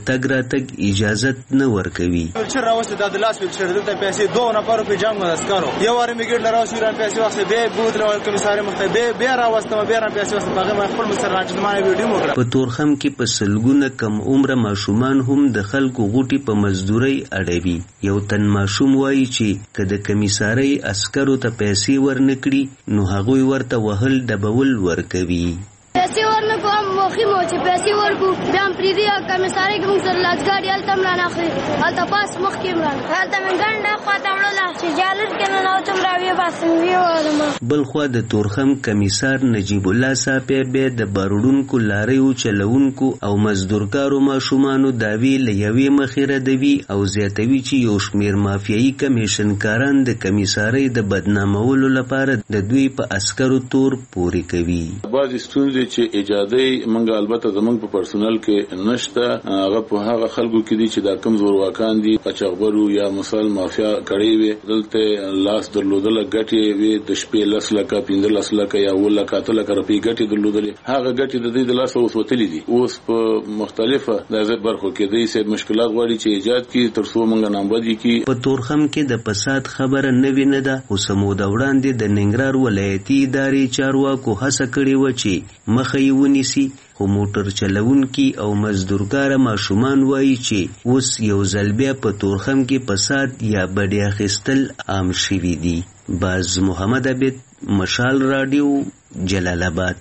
راتګ اجازه نه ورکوي. ویلچر راوسته د لاس ویلچر دلته پیسې دوه نفرو په جام غسکارو یو واره میګر لراوسه ایران پیسې وخت به بود له کمیسار مختبه به راوسته به را پیسې وخت هغه خپل مستر راجمانه ویډیو موکړه. په تورخم کې په سلګونه کم عمره ماشومان هم د خلکو غوټي په مزدوري اړوي. یو تن ماشوم وایي چې کله کمیساري عسکرو ته پیسې ورنکړي نو هغه ورته وهل ډبول ورکوي. پیسې ورنکو هم موخي مو چې پیسې ورکو بیا هم پریدي کمیساري کې موږ سره لاجګاډي هلته هم رانه اخلي هلته پاس مخکې هم رانه هلته مې ګنډه خواته وړله چې جالر کې ننوتم راویې باسم ویې بلخوا د تورخم کمیسار نجیب الله صاحب بیا د باروړونکو لاریو چلونکو او مزدورکارو ماشومانو دعوی له یوې مخې ردوي او زیاتوي چې یو شمېر مافیایي کمیشنکاران د کمیسارۍ د بدنامولو لپاره د دوی په عسکرو تور پورې کوي. بعضې ستونزې چې اجازه منګه البته زمنګ په پرسونل کې نشته هغه په هغه خلکو کې دي چې دا کم زورواکان دي قچغبرو یا مثال مافیا کړي وي دلته لاس درلودل غټي وي د شپې لاس لکه پیندل لکه یا ول کاتل لکه رپی غټي درلودل هغه غټي د دې د لاس اوس وتلې دي اوس په مختلفه د برخو کې دي سه مشکلات غواړي چې ایجاد کی ترڅو منګه نامبدي کی. په تورخم کې د فساد خبره نه وینه ده او سمو د وړاندې د ننګرهار ولایتي ادارې چارواکو هڅه کړې و چې مخه یې ونیسي خو موټر چلونکي او مزدورکار ماشومان وایي چې اوس یو ځل بیا په تورخم کې فساد یا بډې اخیستل عام شوي دي. باز محمد عبید مشال رادیو جلال آباد.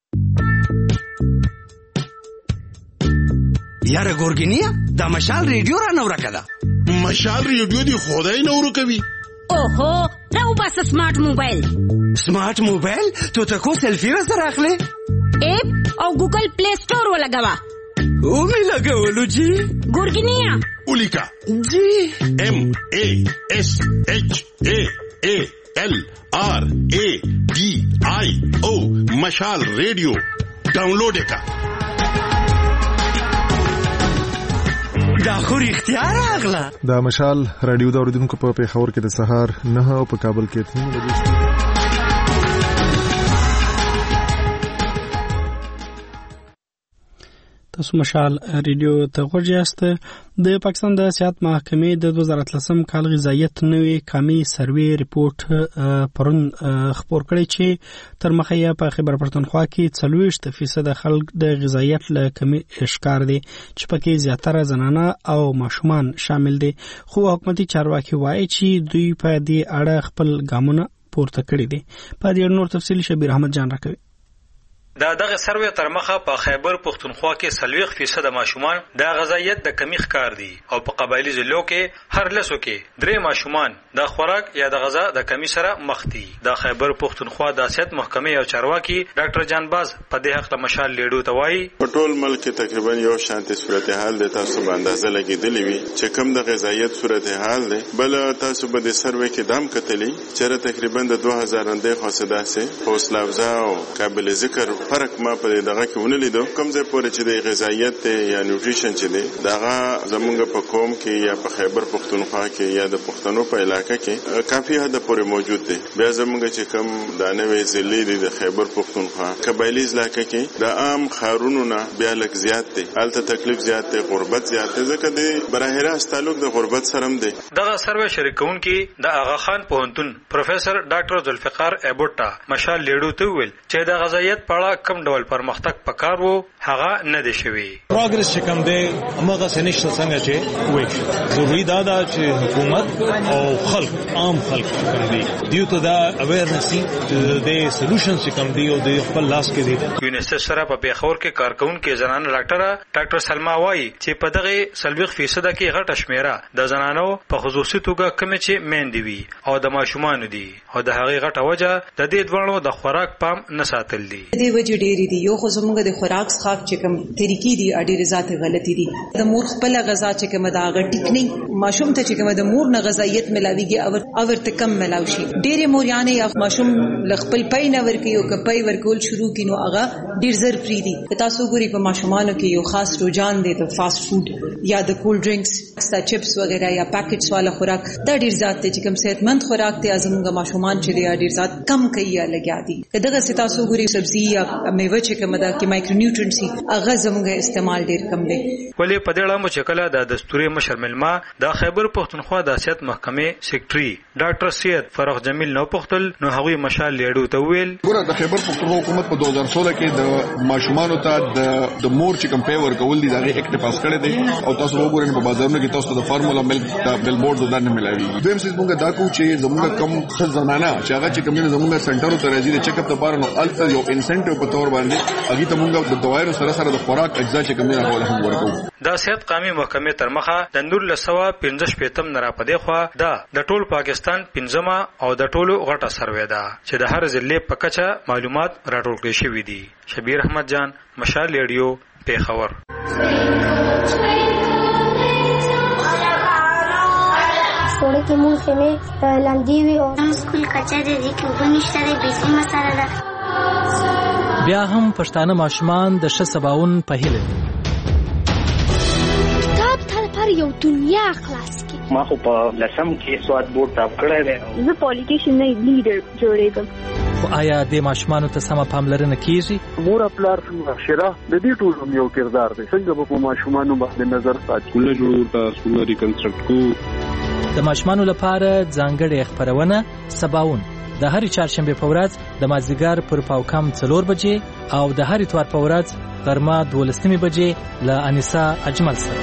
یاره ګورګینیا دا مشال ریډیو را نو راکړه. مشال ریډیو دی خدای نو ورکوي. اوهو راو بس سمارټ موبایل. سمارټ موبایل تو ته کو سیلفي را سره اخلي اپ او ګوګل پلی سٹور ولګوا. او می لګولو جی ګورګینیا اولیکا جی ام ا اس اچ ا ا ال آر ا ډي آی او مشال ریډیو ډاونلوډ وکړه. دا خو اختیار اغلا دا مشال رادیو د اوریدونکو په پیښور کې د سهار نه او په کابل کې تنو بجې. تاسو مشال ریډیو ته غوږیاست. د پاکستان د سیاحت محکمې د دوه زره اتلسم کال غذایت نوې کامي سروې ریپورت پرون خبر کړی چې تر مخه یې په خیبر پښتونخوا کې څلوېښت فیصد خلک د غذایت له کمی ښکار دي چې پکې زیاتره زنانه او ماشومان شامل دي. خو حکومتي چارواکي وایي چې دوی په دې اړه خپل ګامونه پورته کړي دي. په دې نور تفصیل شبیر احمد جان راکوي. دا دغه سروې تر مخه په خیبر پښتونخوا کې سلويخ فیصد ماشومان د غذایت د کمی ښکار دي او په قبایلی ضلعو کې هر لسو کې درې ماشومان د خوراک یا د غذا د کمی سره مخ دي. د خیبر پښتونخوا د سیاحت محکمې او چارواکي ډاکټر جانباز په دې حق له مشال لیډو ته وایي په ټول ملک کې تقریبا یو شانتي صورتحال د تاسو باندې اندازه لګیدلې وي چې کم د غذایت صورتحال دی. بل تاسو به د سروې کې دام کتلی چې تقریبا د دوه هزار اندې خاصه ده حوصله افزا او قابل ذکر فرق ما په دغه کې ونه لیدو. کوم ځای پورې چې د غذایت یا نیوټریشن چې دی دغه زمونږ په قوم کې یا په خیبر پښتونخوا کې یا د پښتنو په علاقه کې کافي حد پورې موجود دی. بیا زمونږ چې کوم د نوې ضلع دی د خیبر پښتونخوا قبایلی علاقه کې د عام خارونو نه بیا لږ زیات دی. هلته تکلیف زیات دی، غربت زیات دی، ځکه د براه راست تعلق د غربت سره هم دی. دغه سروې شریکونکي د آغا خان پوهنتون پروفیسور ډاکټر ذوالفقار ایبوټا مشال لیډو ته ویل چې د غذایت په اړه کم ډول پرمختګ پکار وو هغه نه دی شوی. پروګرس چې کوم دی هغه سنشت څنګه چې وایي ضروري دا ده چې حکومت او خلک عام خلک کوم دی دیو ته دا اویرنس د سولوشنز چې کوم دی او د خپل لاس کې دی. یونیسف سره په پیښور کې کارکونکو زنانه ډاکټر ډاکټر سلما وایي چې په دغه سلويخ فیصد کې غټه شمیره د زنانو په خصوصي توګه کم چې میندې وي او د ماشومان دي او د هغه غټه وجه د دې دوړو د خوراک پام نه ساتل دي. دې وجه ډېری دي. یو خو زموږ د خوراک څخه چې کوم طریقې دي اړې ذات غلطي دي. د مور خپل غذا چې کوم دا غټ نه ماشوم ته چې کوم د مور نه غذایت ملاويږي او ورته کم ملاوي شي. ډېرې موريانې یا ماشوم خپل پای نه ورکي او کپای ورکول شروع کینو هغه ډېر زر پری دي. تاسو ګوري په ماشومانو کې یو خاص رجحان دی د فاست فود یا د کول ډرینکس ستا چپس وغیرہ یا پیکټس والا خوراک دا ډېر زیات دی چې کوم صحتمند خوراک دی. زموږ ماشومان چې دی ډېر زیات کم کوي لګیا دي. دغه ستاسو ګوري سبزي یا میوه چې کوم دا کې مایکرو نیوټرینټس هغه زموږ استعمال ډیر کم دی. ولې په دې اړه مو چې کله د دستوري مشر ملما د خیبر پښتونخوا د سیاست محکمې سیکریټري ډاکټر سید فرخ جمیل نو پختل نو هغوی مشال لیډو ته ویل ګوره د خیبر پښتونخوا حکومت په دوه هزار سولہ کې د ماشومانو ته د د مور چې کوم پیور کول دي دا اکټ پاس کړی دی او تاسو وګورئ په بازارونو کې تاسو د فارمولا ملک د بل بورډ دانه ملایوي. دویم څه موږ دا کوو چې زموږ کم خزانه چې هغه چې کوم زموږ سنټرو ته راځي د چیک اپ لپاره نو الته یو انسنټیو په تور باندې هغه ته موږ د دوایرو سره سره د خوراک اجزا چې کوم نه راول هم ورکو. دا صحت قومي محکمې تر مخه د نور لسوا پنځه شپږم نه را پدې خو دا د ټول پاکستان پنځمه او د ټولو غټه سروې ده چې د هر ضلع په کچه معلومات راټول کړي شوی دي. شبیر احمد جان، مشال ریډیو، پیښور. سوړ کې مونږ خمه لاندې وی او سکول کچا دې کې وګنيشته دې بيسي مساله ده. بیا هم پښتانه ماشومان د ښه سباون په هیله دي. کتاب تر پر یو دنیا خلاص کی. ما خو په لسم کې سواد بورډ ټاپ کړی دی. زه پولیټیشن نه لیډر جوړېږم. خو آیا د ماشومانو ته سمه پاملرنه کیږي؟ مور خپلار شرا د دې ټولو یو کردار دی. څنګه به په ماشومانو باندې نظر ساتي؟ کله جوړ تا سکول ریکنسټرکټ کو. د ماشومانو لپاره ځانګړې خبرونه سباون د هرې چهارشنبه په ورځ د مازدیګر پر پاوکم څلور بجې او د هرې اتوار په ورځ غرمه دولسمې بجې له انیسا اجمل سره.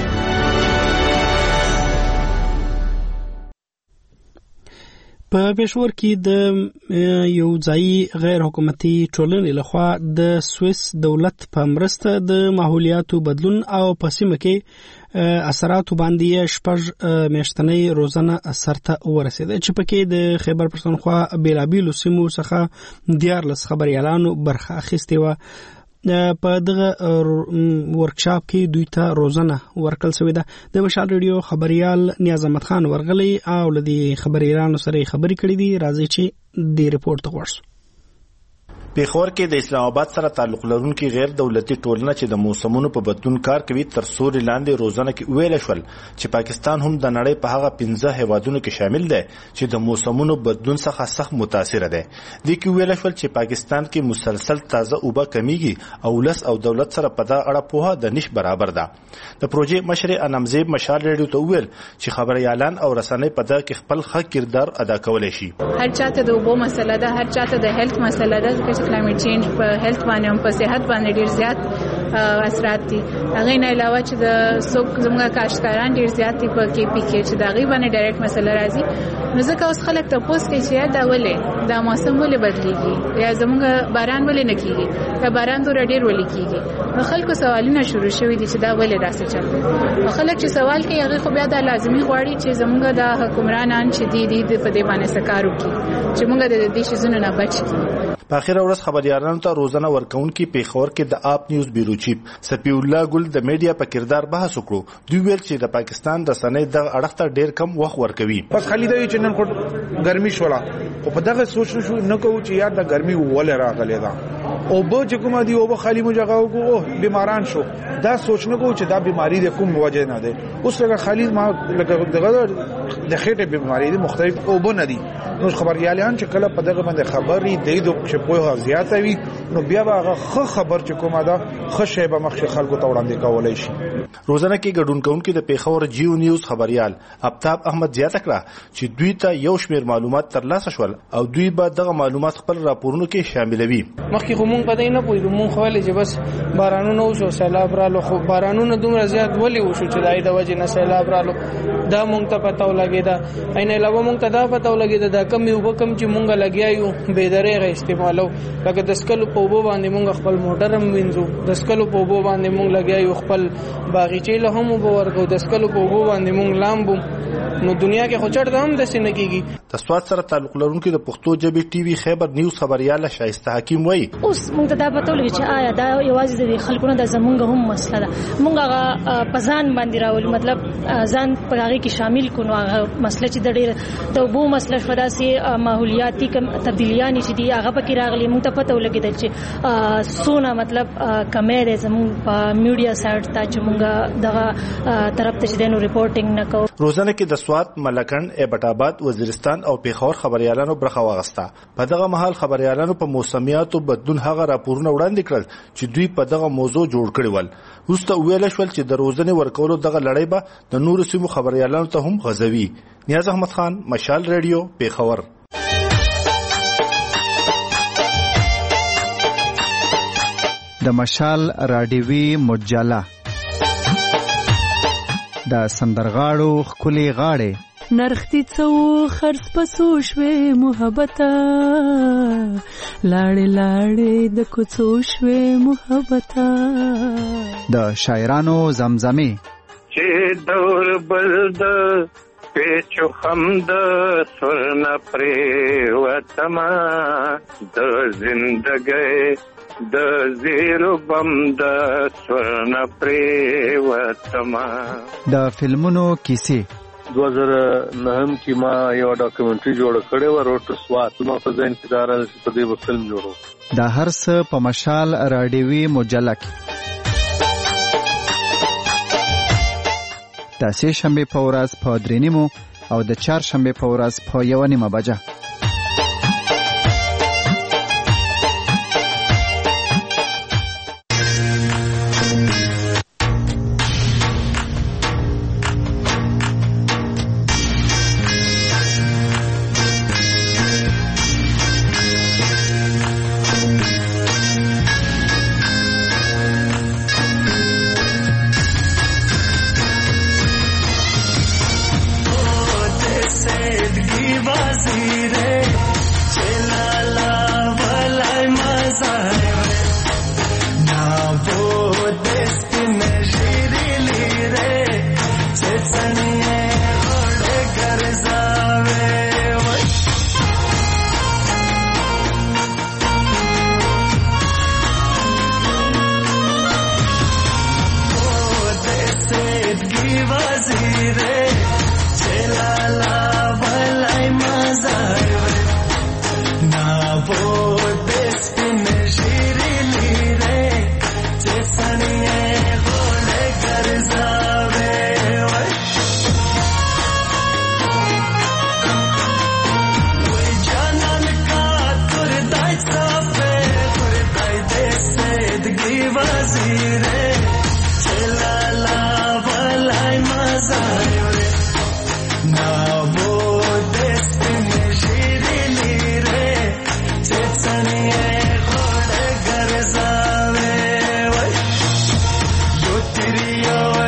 په پېښور کې د یو ځایي غیر حکومتي ټولنې لخوا د سویس دولت په مرسته د ماحولیاتو بدلون او په سیمه کې اثراتو باندې شپږ میاشتنۍ روزنه سرته ورسېده چې پکې د خیبر پښتونخوا بیلابیلو سیمو څخه دیارلس خبريالانو برخه اخیستې وه. په دغه ورکشاپ کې دوی ته روزنه ورکړل شوې ده. د مشال ریډیو خبريال نیاز احمد خان ورغلی او لدی خبريالانو سره خبرې کړې دي. راځي چې د ریپورت غوښ. پیښور کې د اسلام آباد سره تعلق لرونکي غیر دولتي ټولنه چې د موسمونو په بدلون کار کوي تر سوري لاندې روزنه کې ویل شول چې پاکستان هم د نړۍ په هغه پنځه هیوادونو کې شامل دی چې د موسمونو بدلون څخه سخت متاثر دي. د کې ویل شول چې پاکستان کې مسلسل تازه اوبه کمیږي او ولس او دولت سره په دا اړه پوهه د نش برابر ده. د پروژې مشر انمزیب مشال ریډیو ته ویل چې خبريالان او رسنۍ په دا کې خپل ښه کردار ادا کولای شي. هر چاته د اوبو مسله ده، هر چاته د هیلث مسله ده. کلایمټ چینج په هیلث باندې هم په صحت باندې ډیر زیات اثرات دي. هغه نه علاوه چې د سوق زموږه کاشتکاران ډیر زیات دي په کې پی کې چې دا غي باندې ډایرکټ مسله راځي. نو ځکه اوس خلک ته پوس کوي چې دا ولې دا موسم ولې بدلیږي یا زموږه باران ولې نه کیږي یا باران دور ډیر ولې کیږي. نو خلکو سوالونه شروع شوي دي چې دا ولې داسې چلته. خلک چې سوال کوي هغه خو بیا د لازمي غواړي چې زموږه د حکمرانان چې دي دي په دې باندې سکارو کوي چې موږ د دې شیزونو نه بچ کی. په اخیره ورځ خبريالانو ته روزنه ورکونکي پیښور کې د آپ نیوز بیرو چیف سپی الله ګل د میډیا په کردار بحث وکړو. دوی ویل چې د پاکستان د سنې د اړخ ته ډیر کم وخت ورکوي. بس خالي د چنن کو ګرمي شولا او په دغه سوچ شو نه کوو چې یار د ګرمي ول راغلی دا او به چې کوم دی او به خالي مجاغاو کو بیماران شو دا سوچ نه کوو چې دا بیماری د کوم وجه نه ده. اوس لکه خالي ما لکه دغه د خېټه بیماری دي مختلف او بنه دي. نو خبريالان چې کله په دغه باندې خبري دی د چې په زیاته وي نو بیا هغه خه خبر چې کومه ده خشه به مخ خلکو ته وړاندې کولای شي. روزنه کې ګډون کوونکي د پیښور جیو نیوز خبريال افتاب احمد زیاته کړه چې دوی ته یو شمېر معلومات ترلاسه شول او دوی به دغه معلومات خپل راپورونو کې شاملوي. مخکې خو مونږ پدې نه پوهیږو، مونږ خو ولې چې بس بارانونه وشو سیلاب رالو، خو بارانونه دومره زیات ولې وشو چې دای د وجې نه سیلاب رالو دا مونږ ته پته ولګېده. عین علاوه مونږ ته دا پته ولګېده دا کم یو کم چې مونږ لګیا یو بې درېغه استعمالو. لکه د سکلو په اوبو باندې مونږ خپل موټر هم وینځو، د سکلو په اوبو باندې مونږ لګیا یو خپل باغچې له هم اوبه ورکو، د سکلو په اوبو باندې مونږ لامبو. نو دنیا کې خو چرته هم د سینې کېږي. د سواد سره تعلق لرونکي د پښتو ژبې ټي وي خیبر نیوز خبريال شایسته حکیم وایي اوس مونږ ته دا پته ولګي چې آیا دا یوازې د خلکو نه د زمونږ هم مسله ده. مونږ هغه په ځان باندې راول مطلب ځان په هغه کې شامل کړو. هغه مسله چې د ډېر د وبو مسله شو داسې داسې ماحولیاتي تبدیلیاں چې دي هغه پکې راغلي موږ ته پته ولګېدل چې سونه مطلب کمې ده زموږ په میډیا سایټ ته چې موږ دغه طرف ته چې نو ریپورټینګ نه کوو. روزانه کې د سوات، ملکند، ایبټ وزیرستان او پیښور خبريالانو برخه واغسته. په دغه مهال خبريالانو په موسمیاتو بدلون هغه راپورونه وړاندې کړل چې دوی په دغه موضوع جوړ کړي ول. وروسته ویل شول چې د روزنې ورکولو دغه لړۍ به د نورو سیمو خبريالانو ته هم غځوي. نیاز احمد خان، مشال ریډیو، پیښور. د مشال راډیوي مجله د سندرغاړو خولي غاړي نرختی څو خرڅ پسو شوي محبته لاړې لاړې د کوڅو شوي محبته د شاعرانو زمزمه چې دور بل د پیچو خم د سرنا پرې وتما د زندګۍ د زیرو بم د سرنا پرې وتما. د فلمونو کیسې دو هزار نهم کې ما یو ډاکومنټري جوړ کړی و روټ سوات. ما په ځین کې دار په دې فلم جوړو. دا هر څه په مشال راډیوي مجله کې د سه شنبه په ورځ په درې نیمو او د چهار شنبه په ورځ په یو نیمه بجه.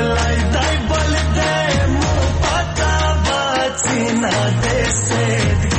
Not this